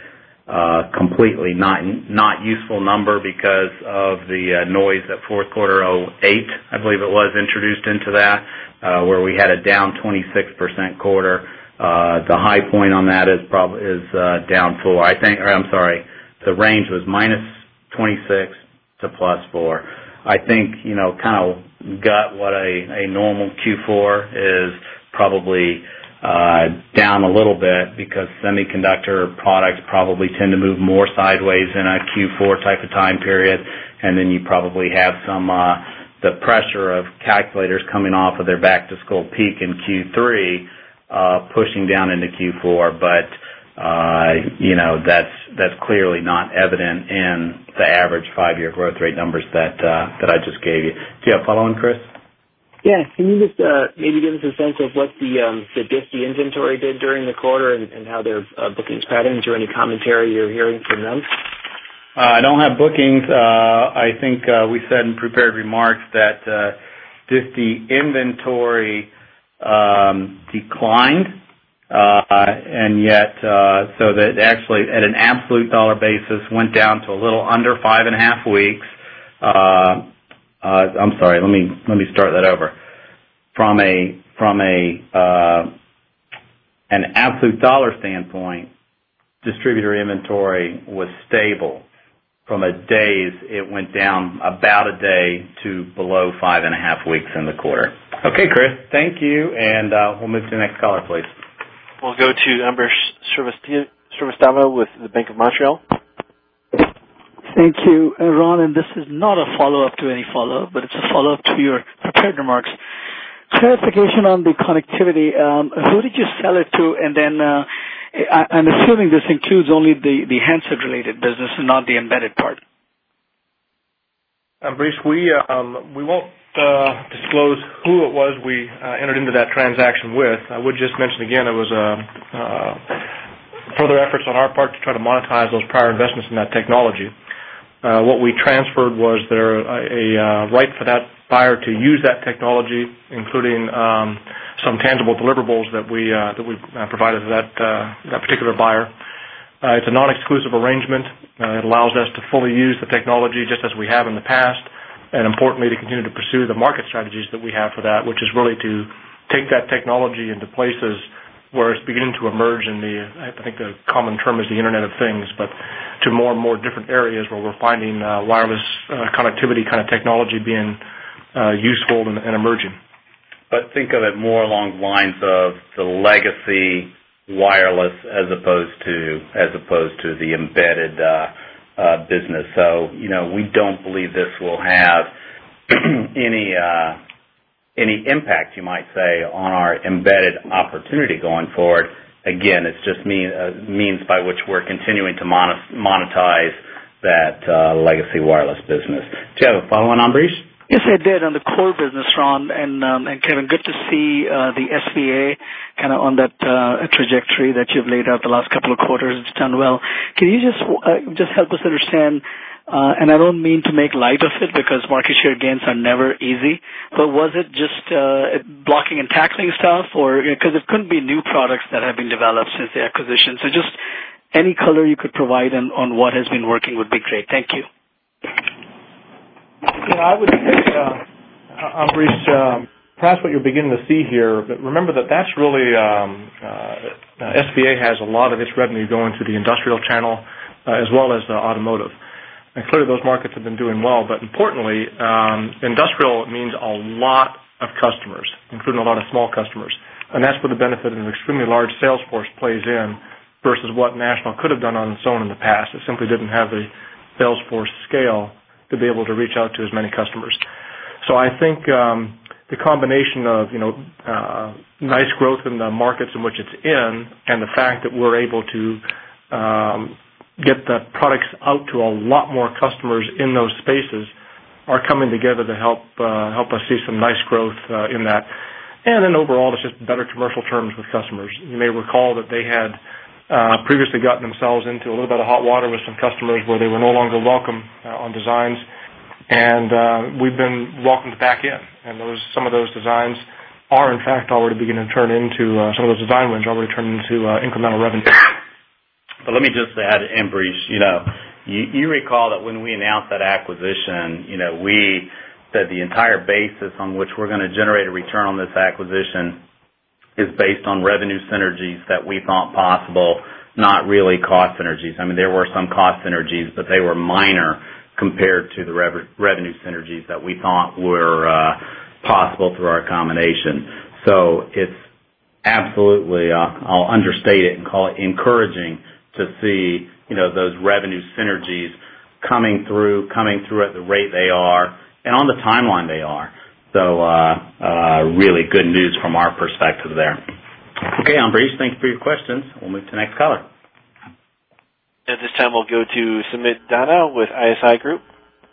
uh, completely not not useful number because of the uh, noise that fourth quarter oh eight, I believe it was, introduced into that. Uh, where we had a down twenty-six percent quarter. Uh, the high point on that is probably is uh, down four. I think, or I'm sorry, the range was minus twenty-six to plus four. I think, you know, kind of gut what a, a normal Q four is probably uh, down a little bit because semiconductor products probably tend to move more sideways in a Q four type of time period. And then you probably have some, uh, the pressure of calculators coming off of their back-to-school peak in Q three, uh, pushing down into Q four. But Uh, you know, that's that's clearly not evident in the average five-year growth rate numbers that uh, that I just gave you. Do you have follow-on, Chris? Yeah. Can you just uh, maybe give us a sense of what the um, the disti inventory did during the quarter and, and how their uh, bookings patterns or any commentary you're hearing from them? Uh, I don't have bookings. Uh, I think uh, we said in prepared remarks that uh, disti inventory um, declined. Uh, and yet, uh, so that actually at an absolute dollar basis went down to a little under five and a half weeks. Uh, uh, I'm sorry, let me, let me start that over. From a, from a, uh, an absolute dollar standpoint, distributor inventory was stable. From a days, it went down about a day to below five and a half weeks in the quarter. Okay, Chris, thank you, and, uh, we'll move to the next caller, please. We'll go to Amber Srivastava with the Bank of Montreal. Thank you, uh, Ron, and this is not a follow-up to any follow-up, but it's a follow-up to your prepared remarks. Clarification on the connectivity. Um, who did you sell it to? And then uh, I, I'm assuming this includes only the, the handset-related business and not the embedded part. Ambrish, we, um, we won't Uh, disclose who it was we uh, entered into that transaction with. I would just mention again it was uh, uh, further efforts on our part to try to monetize those prior investments in that technology. Uh, what we transferred was there a, a uh, right for that buyer to use that technology, including um, some tangible deliverables that we uh, that we uh, provided to that uh, that particular buyer. Uh, it's a non-exclusive arrangement. Uh, it allows us to fully use the technology just as we have in the past. And importantly, to continue to pursue the market strategies that we have for that, which is really to take that technology into places where it's beginning to emerge in the, I think the common term is the Internet of Things, but to more and more different areas where we're finding uh, wireless uh, connectivity kind of technology being uh, useful and, and emerging. But think of it more along the lines of the legacy wireless as opposed to as opposed to the embedded uh Uh, business. So, you know, we don't believe this will have any uh, any impact, you might say, on our embedded opportunity going forward. Again, it's just mean, uh, means by which we're continuing to monetize that uh, legacy wireless business. Do you have a follow-on, Ambrish? Yes, I did on the core business, Ron, and um, and Kevin, good to see uh, the S V A kind of on that uh, trajectory that you've laid out the last couple of quarters. It's done well. Can you just uh, just help us understand? Uh, and I don't mean to make light of it because market share gains are never easy. But was it just uh, blocking and tackling stuff, or because it couldn't be new products that have been developed since the acquisition? So just any color you could provide on, on what has been working would be great. Thank you. Yeah, I would say, uh, Ambrish, um, perhaps what you're beginning to see here, but remember that that's really, um, uh, S V A has a lot of its revenue going to the industrial channel uh, as well as uh, automotive. And clearly those markets have been doing well, but importantly, um, industrial means a lot of customers, including a lot of small customers. And that's where the benefit of an extremely large sales force plays in versus what National could have done on its own in the past. It simply didn't have the sales force scale to be able to reach out to as many customers. So I think um, the combination of, you know, uh, nice growth in the markets in which it's in and the fact that we're able to um, get the products out to a lot more customers in those spaces are coming together to help uh, help us see some nice growth uh, in that. And then overall, it's just better commercial terms with customers. You may recall that they had Uh, previously gotten themselves into a little bit of hot water with some customers where they were no longer welcome uh, on designs, and uh, we've been welcomed back in. And those some of those designs are, in fact, already beginning to turn into uh, some of those design wins already turned into uh, incremental revenue. But let me just add, Ambrish, you know, you, you recall that when we announced that acquisition, you know, we said the entire basis on which we're going to generate a return on this acquisition is based on revenue synergies that we thought possible, not really cost synergies. I mean, there were some cost synergies, but they were minor compared to the rev- revenue synergies that we thought were uh, possible through our combination. So it's absolutely, uh, I'll understate it and call it encouraging to see, you know, those revenue synergies coming through, coming through at the rate they are and on the timeline they are. So uh, uh, really good news from our perspective there. Okay, Ambrish, thank you for your questions. We'll move to the next caller. At this time, we'll go to Sumit Dana with I S I Group.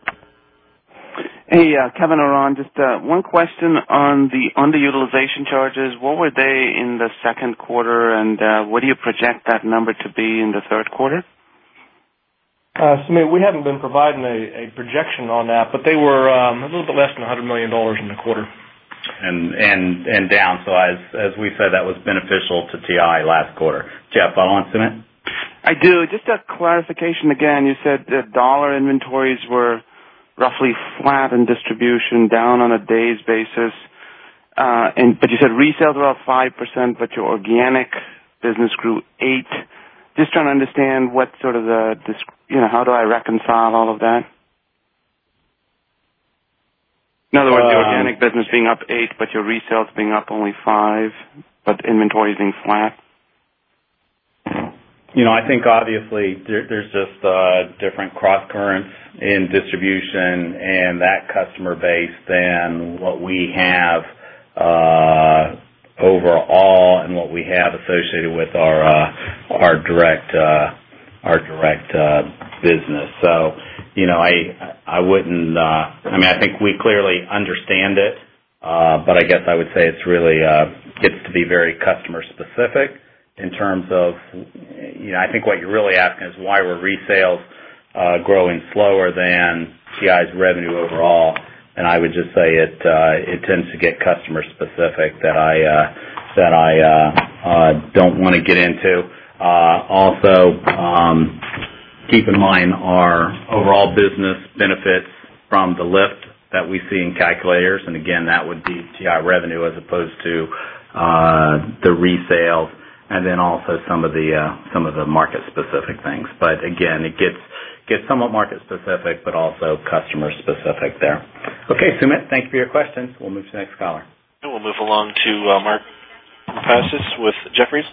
Hey, uh, Kevin or Ron, just uh, one question on the underutilization charges. What were they in the second quarter, and uh, what do you project that number to be in the third quarter? Uh, Sumit, we haven't been providing a, a projection on that, but they were um, a little bit less than one hundred million dollars in the quarter. And and and down. So as as we said, that was beneficial to T I last quarter. Jeff, follow on, Sumit? I do. Just a clarification again. You said that dollar inventories were roughly flat in distribution, down on a day's basis. Uh, and but you said resales were up five percent, but your organic business grew eight. Just trying to understand what sort of the, you know, how do I reconcile all of that? In other words, the organic business being up eight, but your resales being up only five, but inventory being flat. You know, I think obviously there, there's just uh, different cross currents in distribution and that customer base than what we have uh, overall and what we have associated with our uh, our direct uh, our direct uh, business. So, you know, I I wouldn't. Uh, I mean, I think we clearly understand it, uh, but I guess I would say it's really uh, gets to be very customer specific in terms of, you know, I think what you're really asking is why were resales uh, growing slower than T I's revenue overall. And I would just say it uh, it tends to get customer specific that I uh, that I uh, uh, don't want to get into. Uh, also, um, keep in mind our overall business benefits from the lift that we see in calculators, and again, that would be T I revenue as opposed to uh, the resales, and then also some of the uh, some of the market specific things. But again, it gets Get somewhat market specific, but also customer specific there. Okay, Sumit, thank you for your questions. We'll move to the next caller. And we'll move along to uh, Mark Passis with Jefferies.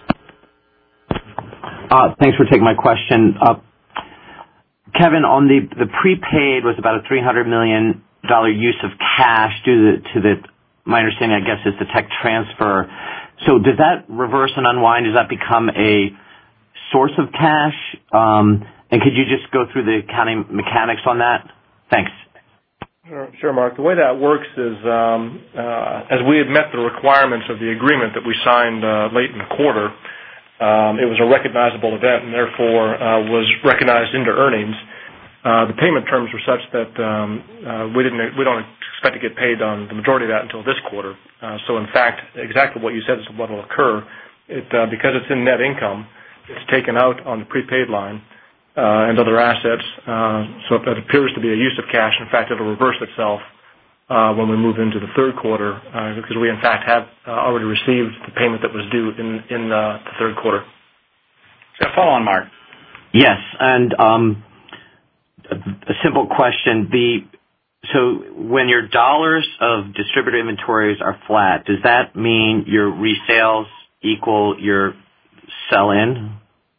Uh, thanks for taking my question. Uh, Kevin, on the the prepaid was about a three hundred million dollars use of cash due to, to the, my understanding, I guess, is the tech transfer. So does that reverse and unwind? Does that become a source of cash? Um, And could you just go through the accounting mechanics on that? Thanks. Sure, sure, Mark. The way that works is um, uh, as we had met the requirements of the agreement that we signed uh, late in the quarter, um, it was a recognizable event and therefore uh, was recognized into earnings. Uh, the payment terms were such that um, uh, we didn't we don't expect to get paid on the majority of that until this quarter. Uh, so, in fact, exactly what you said is what will occur. It uh, because it's in net income, it's taken out on the prepaid line. Uh, and other assets, uh, so it appears to be a use of cash. In fact, it'll reverse itself uh, when we move into the third quarter, uh, because we, in fact, have uh, already received the payment that was due in, in uh, the third quarter. So follow on, Mark. Yes, and um, a simple question. The so when your dollars of distributor inventories are flat, does that mean your resales equal your sell-in?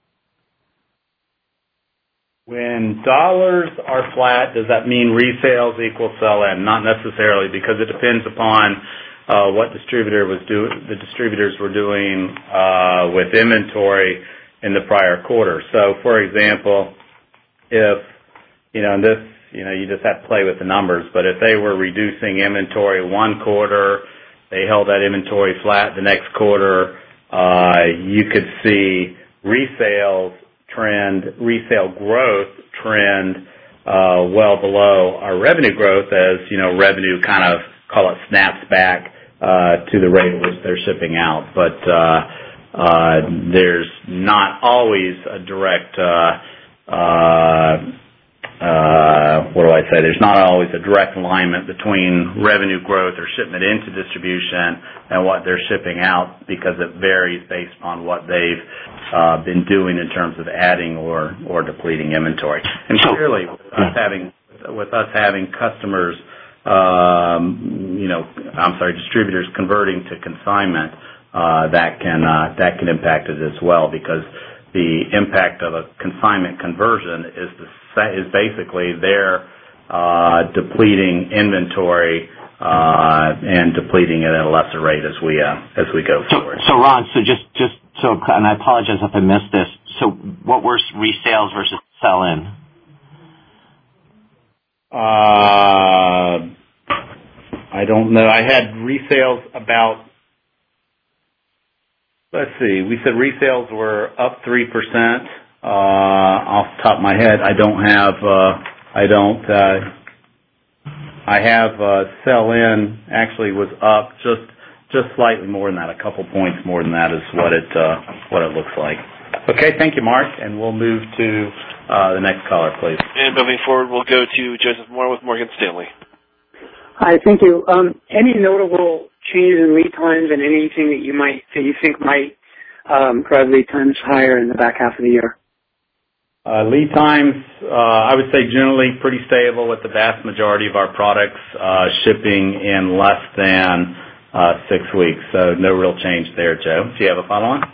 When dollars are flat, does that mean resales equal sell-in? Not necessarily, because it depends upon uh, what distributor was do the distributors were doing uh, with inventory in the prior quarter. So, for example, if you know, and this, you know, you just have to play with the numbers. But if they were reducing inventory one quarter, they held that inventory flat the next quarter, uh, you could see resales trend, resale growth trend uh, well below our revenue growth as, you know, revenue kind of, call it, snaps back uh, to the rate at which they're shipping out. But uh, uh, there's not always a direct, uh, uh, uh, what do I say, there's not always a direct alignment between revenue growth or shipment into distribution and what they're shipping out, because it varies based on what they've Uh, been doing in terms of adding or, or depleting inventory. And clearly, with us having, with with us having customers, um, you know, I'm sorry, distributors converting to consignment, uh, that can uh, that can impact it as well, because the impact of a consignment conversion is the is basically their uh, depleting inventory uh, and depleting it at a lesser rate as we uh, as we go so, forward. So, Ron, so just just so, and I apologize if I missed this. So, what were resales versus sell-in? Uh, I don't know. I had resales about. Let's see. We said resales were up three percent. Uh, off the top of my head, I don't have. Uh, I don't. Uh, I have uh, sell-in actually was up just just slightly more than that. A couple points more than that is what it uh, what it looks like. Okay, thank you, Mark, and we'll move to uh, the next caller, please. And moving forward, we'll go to Joseph Moore with Morgan Stanley. Hi, thank you. Um, any notable changes in lead times and anything that you might that you think might um, drive lead times higher in the back half of the year? Uh, lead times, uh, I would say generally pretty stable, with the vast majority of our products uh, shipping in less than uh, six weeks. So no real change there, Joe. Do you have a follow-on?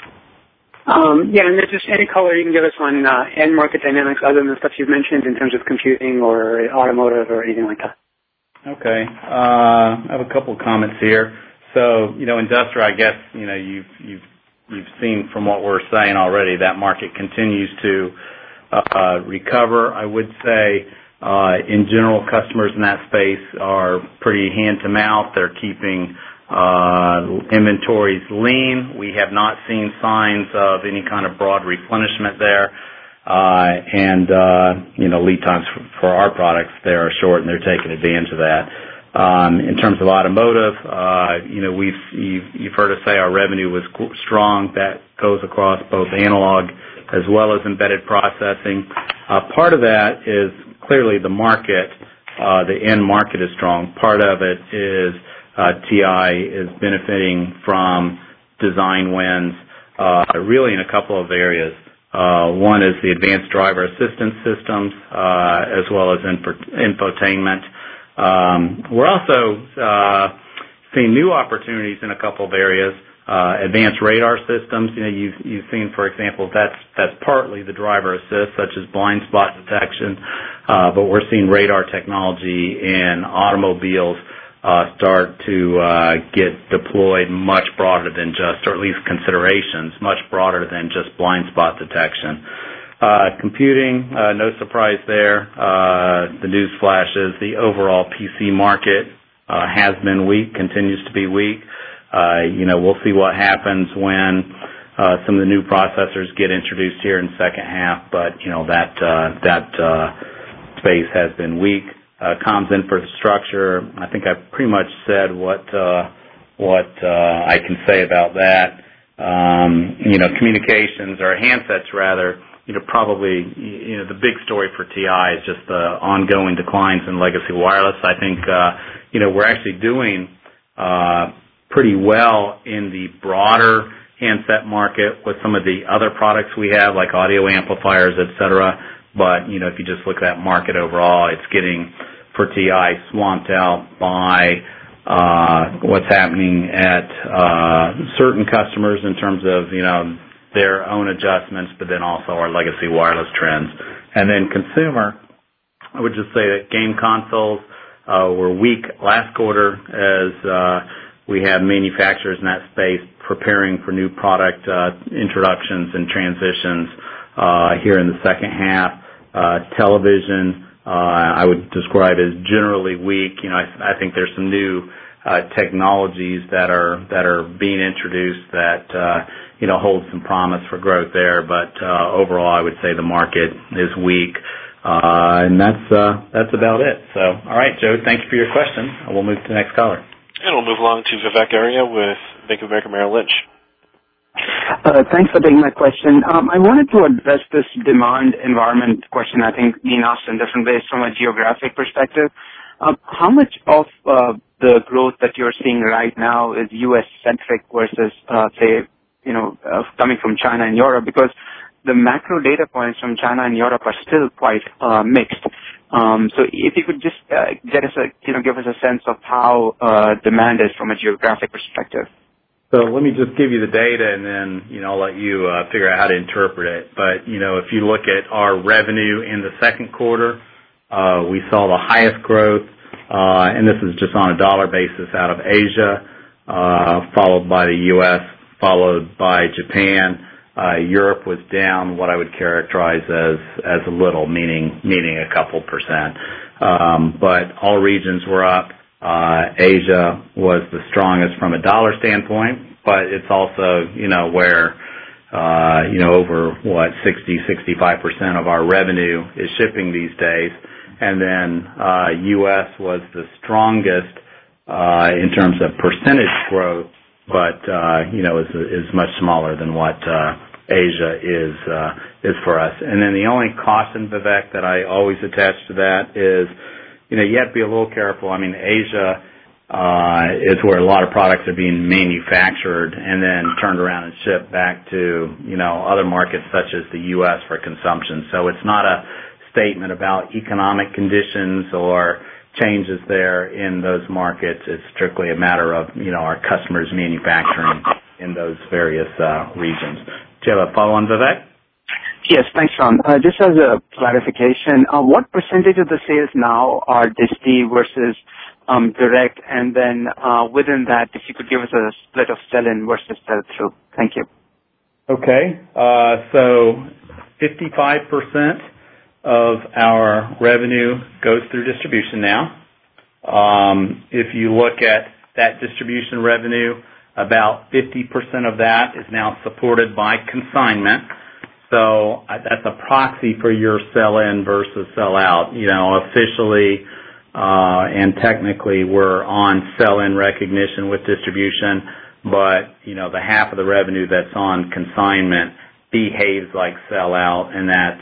Um, yeah, and there's just any color you can give us on uh, end market dynamics other than the stuff you've mentioned in terms of computing or automotive or anything like that. Okay. Uh, I have a couple of comments here. So, you know, industrial, I guess, you know, you've, you've, you've seen from what we're saying already, that market continues to uh, recover. I would say, uh, in general, customers in that space are pretty hand to mouth. They're keeping uh, inventories lean. We have not seen signs of any kind of broad replenishment there. Uh, and, uh, you know, lead times for, for our products, they are short, and they're taking advantage of that. Um, in terms of automotive, uh, you know, we've, you've, you've heard us say our revenue was strong. That goes across both analog as well as embedded processing. Uh, part of that is clearly the market, uh, the end market is strong. Part of it is, uh, T I is benefiting from design wins, uh, really in a couple of areas. Uh, one is the advanced driver assistance systems, uh, as well as info- infotainment. Um, we're also uh, seeing new opportunities in a couple of areas. Uh, advanced radar systems. You know, you've, you've seen, for example, that's that's partly the driver assist, such as blind spot detection. Uh, but we're seeing radar technology in automobiles uh, start to uh, get deployed much broader than just, or at least considerations, much broader than just blind spot detection. Uh, computing, uh, no surprise there. Uh, the news flashes, the overall P C market uh, has been weak, continues to be weak. Uh, you know, we'll see what happens when uh, some of the new processors get introduced here in the second half, but, you know, that uh, that uh, space has been weak. Uh, comms infrastructure, I think I've pretty much said what uh, what uh, I can say about that. Um, you know, communications, or handsets rather, you know, probably, you know, the big story for T I is just the ongoing declines in legacy wireless. I think, uh, you know, we're actually doing uh, pretty well in the broader handset market with some of the other products we have, like audio amplifiers, et cetera. But, you know, if you just look at that market overall, it's getting, for T I, swamped out by uh, what's happening at uh, certain customers in terms of, you know, their own adjustments, but then also our legacy wireless trends. And then consumer, I would just say that game consoles uh, were weak last quarter as uh, we have manufacturers in that space preparing for new product uh, introductions and transitions uh, here in the second half. Uh, television, uh, I would describe as generally weak. You know, I, I think there's some new uh, technologies that are that are being introduced that uh, you know hold some promise for growth there. But uh, overall, I would say the market is weak, uh, and that's uh, that's about it. So, all right, Joe, thank you for your question. We'll move to the next caller. And we'll move along to Vivek Arya with Bank of America Merrill Lynch. Uh, thanks for taking my question. Um, I wanted to address this demand environment question, I think, being asked in different ways from a geographic perspective. Um, how much of uh, the growth that you're seeing right now is U S-centric versus, uh, say, you know, uh, coming from China and Europe? Because the macro data points from China and Europe are still quite uh, mixed. Um, so if you could just uh, get us a, you know, give us a sense of how uh, demand is from a geographic perspective. So let me just give you the data, and then, you know, I'll let you uh, figure out how to interpret it. But, you know, if you look at our revenue in the second quarter, uh, we saw the highest growth, uh, and this is just on a dollar basis, out of Asia, uh, followed by the U S, followed by Japan. Uh, Europe was down what I would characterize as, as a little, meaning, meaning a couple percent. Um, but all regions were up. Uh, Asia was the strongest from a dollar standpoint, but it's also, you know, where, uh, you know, over what, sixty, sixty-five percent of our revenue is shipping these days. And then, uh, U S was the strongest, uh, in terms of percentage growth, but, uh, you know, is, is much smaller than what, uh, Asia is, uh, is for us. And then the only caution, Vivek, that I always attach to that is, you know, you have to be a little careful. I mean, Asia, uh, is where a lot of products are being manufactured and then turned around and shipped back to, you know, other markets such as the U S for consumption. So it's not a statement about economic conditions or changes there in those markets. It's strictly a matter of, you know, our customers manufacturing in those various, uh, regions. Do you have a follow-on, Vivek? Yes, thanks, Ron. Uh, just as a clarification, uh, what percentage of the sales now are disti versus um, direct? And then uh, within that, if you could give us a split of sell-in versus sell-through. Thank you. Okay. Uh, so fifty-five percent of our revenue goes through distribution now. Um, if you look at that distribution revenue, about fifty percent of that is now supported by consignment. So that's a proxy for your sell-in versus sell-out. You know, officially uh, and technically we're on sell-in recognition with distribution, but, you know, the half of the revenue that's on consignment behaves like sell-out, and that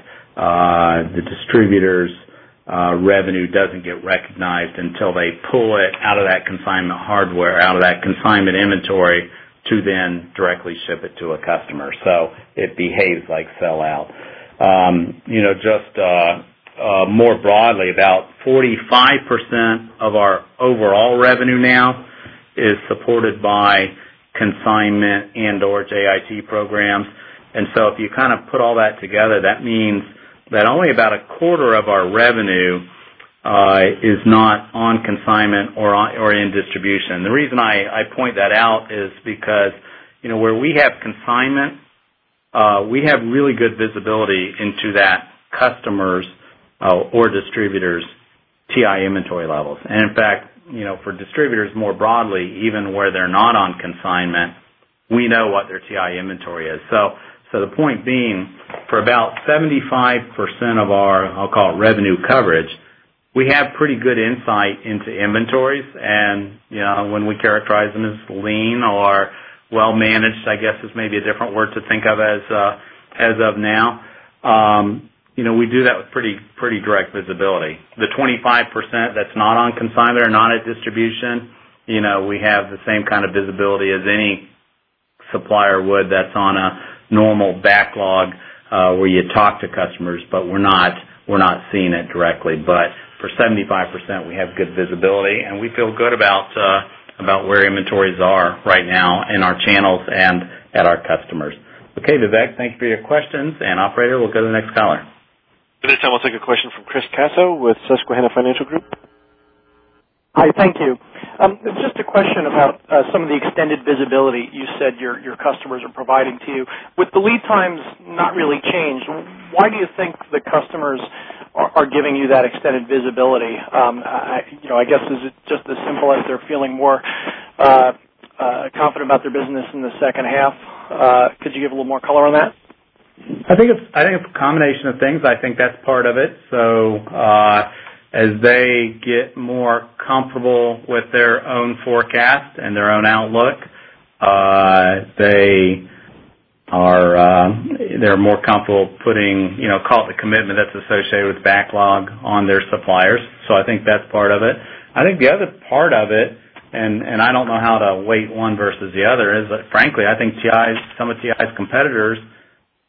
uh, the distributor's uh, revenue doesn't get recognized until they pull it out of that consignment hardware, out of that consignment inventory, to then directly ship it to a customer. So it behaves like sell-out. Um, you know, just uh, uh, more broadly, about forty-five percent of our overall revenue now is supported by consignment and or J I T programs. And so if you kind of put all that together, that means that only about a quarter of our revenue Uh, is not on consignment or on, or in distribution. The reason I, I point that out is because, you know, where we have consignment, uh, we have really good visibility into that customer's uh, or distributors' T I inventory levels. And in fact, you know, for distributors more broadly, even where they're not on consignment, we know what their T I inventory is. So, so the point being, for about seventy-five percent of our, I'll call it revenue coverage, we have pretty good insight into inventories, and, you know, when we characterize them as lean or well managed, I guess is maybe a different word to think of as uh, as of now. Um, you know, we do that with pretty pretty direct visibility. The twenty-five percent that's not on consignment or not at distribution, you know, we have the same kind of visibility as any supplier would that's on a normal backlog uh, where you talk to customers, but we're not we're not seeing it directly. But for seventy-five percent, we have good visibility, and we feel good about uh, about where inventories are right now in our channels and at our customers. Okay, Vivek, thank you for your questions. And operator, we'll go to the next caller. At this time, we'll take a question from Chris Casso with Susquehanna Financial Group. Hi, thank you. Um, just a question about uh, some of the extended visibility you said your your customers are providing to you. With the lead times not really changed, why do you think the customers are, are giving you that extended visibility? Um, I, you know, I guess is it just as simple as they're feeling more uh, uh, confident about their business in the second half? Uh, could you give a little more color on that? I think it's I think it's a combination of things. I think that's part of it. So. Uh, As they get more comfortable with their own forecast and their own outlook, uh, they are uh, they're more comfortable putting, you know, call it the commitment that's associated with backlog on their suppliers. So I think that's part of it. I think the other part of it, and, and I don't know how to weight one versus the other, is that frankly I think T I's some of T I's competitors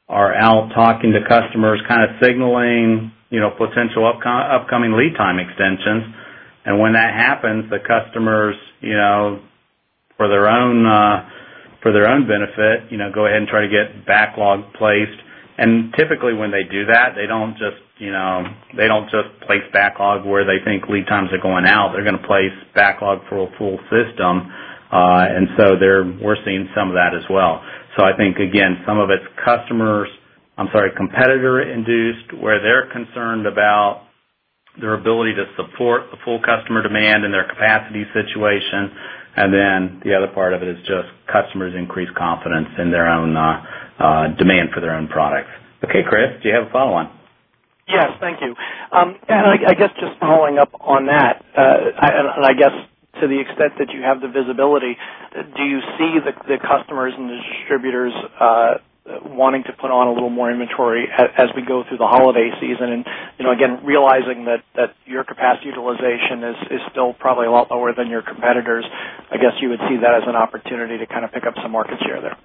are out talking to customers, kind of signaling, you know, potential upco- upcoming lead time extensions. And when that happens, the customers, you know, for their own uh, for their own benefit, you know, go ahead and try to get backlog placed. And typically, when they do that, they don't just, you know, they don't just place backlog where they think lead times are going out. They're going to place backlog for a full system, uh, and so they're we're seeing some of that as well. So I think again, some of it's customers, I'm sorry, competitor induced, where they're concerned about their ability to support the full customer demand in their capacity situation. And then the other part of it is just customers' increased confidence in their own uh, uh, demand for their own products. Okay, Chris, do you have a follow-on? Yes, thank you. Um, and I, I guess just following up on that, uh, I, and I guess to the extent that you have the visibility, do you see the, the customers and the distributors uh, wanting to put on a little more inventory as we go through the holiday season? And, you know, again, realizing that, that your capacity utilization is, is still probably a lot lower than your competitors, I guess you would see that as an opportunity to kind of pick up some market share there.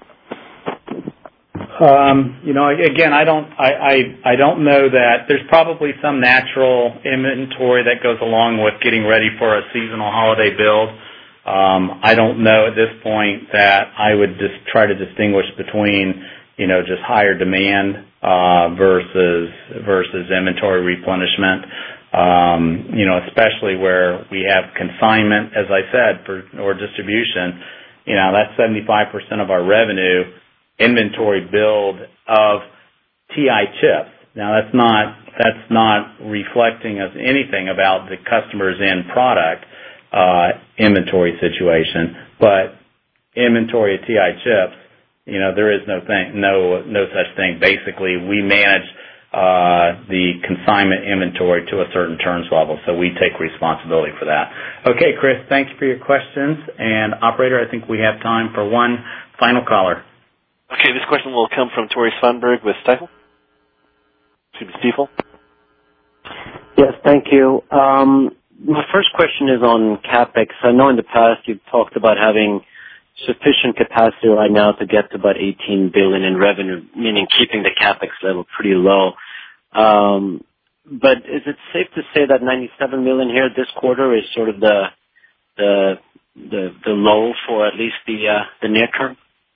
Um, you know, again, I don't, I, I, I don't know that there's probably some natural inventory that goes along with getting ready for a seasonal holiday build. Um, I don't know at this point that I would just try to distinguish between, you know, just higher demand uh, versus versus inventory replenishment. Um, you know, especially where we have consignment, as I said, for or distribution. You know, that's seventy-five percent of our revenue. Inventory build of T I chips. Now that's not that's not reflecting as anything about the customer's end product uh, inventory situation, but inventory of T I chips. You know, there is no thing, no no such thing. Basically, we manage uh, the consignment inventory to a certain turns level, so we take responsibility for that. Okay, Chris, thank you for your questions. And operator, I think we have time for one final caller. Okay, this question will come from Tore Svanberg with Stifel. Excuse me, Stifel. Yes, thank you. Um, my first question is on CapEx. I know in the past you've talked about having sufficient capacity right now to get to about eighteen billion dollars in revenue, meaning keeping the CapEx level pretty low. Um, but is it safe to say that ninety-seven million dollars here this quarter is sort of the the the, the low for at least the uh, the near term?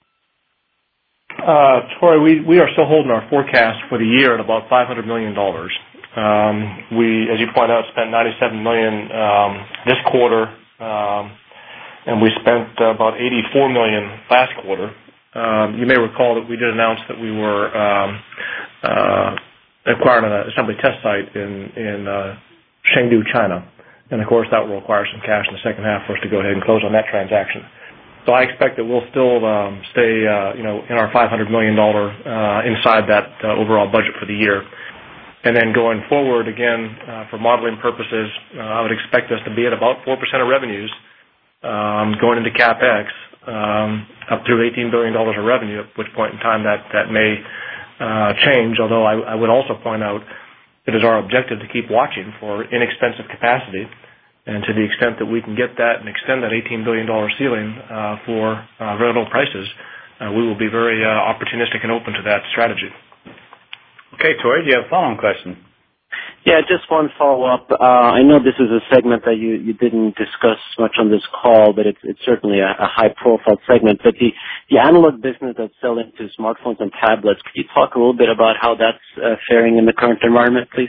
Uh, Troy, we, we are still holding our forecast for the year at about five hundred million dollars. Um, we, as you point out, spent ninety-seven million dollars um, this quarter, um, and we spent uh, about eighty-four million dollars last quarter. Um, you may recall that we did announce that we were um, uh, acquiring an assembly test site in, in uh, Chengdu, China. And, of course, that will require some cash in the second half for us to go ahead and close on that transaction. So I expect that we'll still um, stay, uh, you know, in our five hundred million dollars uh, inside that uh, overall budget for the year. And then going forward, again, uh, for modeling purposes, uh, I would expect us to be at about four percent of revenues um, going into CapEx, um, up to eighteen billion dollars of revenue, at which point in time that, that may uh, change, although I, I would also point out it is our objective to keep watching for inexpensive capacity. And to the extent that we can get that and extend that eighteen billion dollars ceiling uh, for uh, very low prices, uh, we will be very uh, opportunistic and open to that strategy. Okay, Tori, do you have a follow-on question? Yeah, just one follow-up. Uh, I know this is a segment that you, you didn't discuss much on this call, but it's, it's certainly a, a high-profile segment. But the, the analog business that's selling to smartphones and tablets, could you talk a little bit about how that's uh, faring in the current environment, please?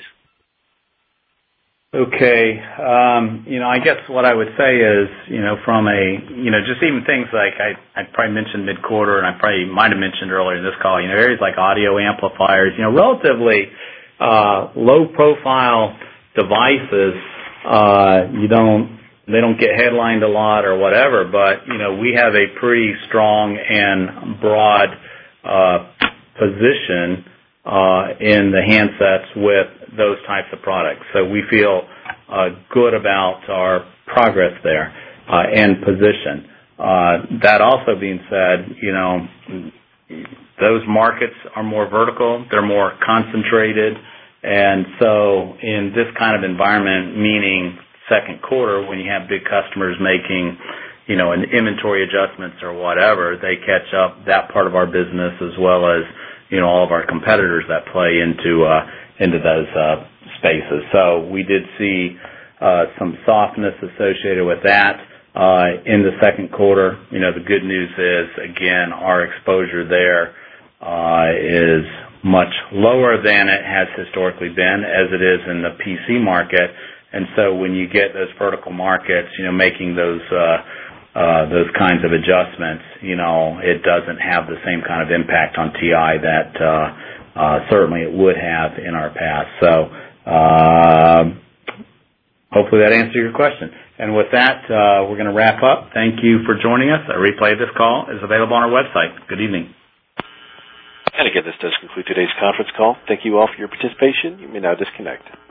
Okay. Um, you know, I guess what I would say is, you know, from a, you know, just even things like I, I probably mentioned mid-quarter and I probably might have mentioned earlier in this call, you know, areas like audio amplifiers, you know, relatively uh, low-profile devices, uh, you don't, they don't get headlined a lot or whatever, but, you know, we have a pretty strong and broad uh, position Uh, in the handsets with those types of products. So we feel uh, good about our progress there uh, and position. Uh, that also being said, you know, those markets are more vertical, they're more concentrated, and so in this kind of environment, meaning second quarter, when you have big customers making, you know, an inventory adjustments or whatever, they catch up that part of our business as well as you know, all of our competitors that play into uh, into those uh, spaces. So we did see uh, some softness associated with that uh, in the second quarter. You know, the good news is, again, our exposure there uh, is much lower than it has historically been, as it is in the P C market. And so when you get those vertical markets, you know, making those uh, uh, those kinds of adjustments, you know, it doesn't have the same kind of impact on T I that uh, uh, certainly it would have in our past. So uh, hopefully that answered your question. And with that, uh, we're going to wrap up. Thank you for joining us. A replay of this call is available on our website. Good evening. And again, this does conclude today's conference call. Thank you all for your participation. You may now disconnect.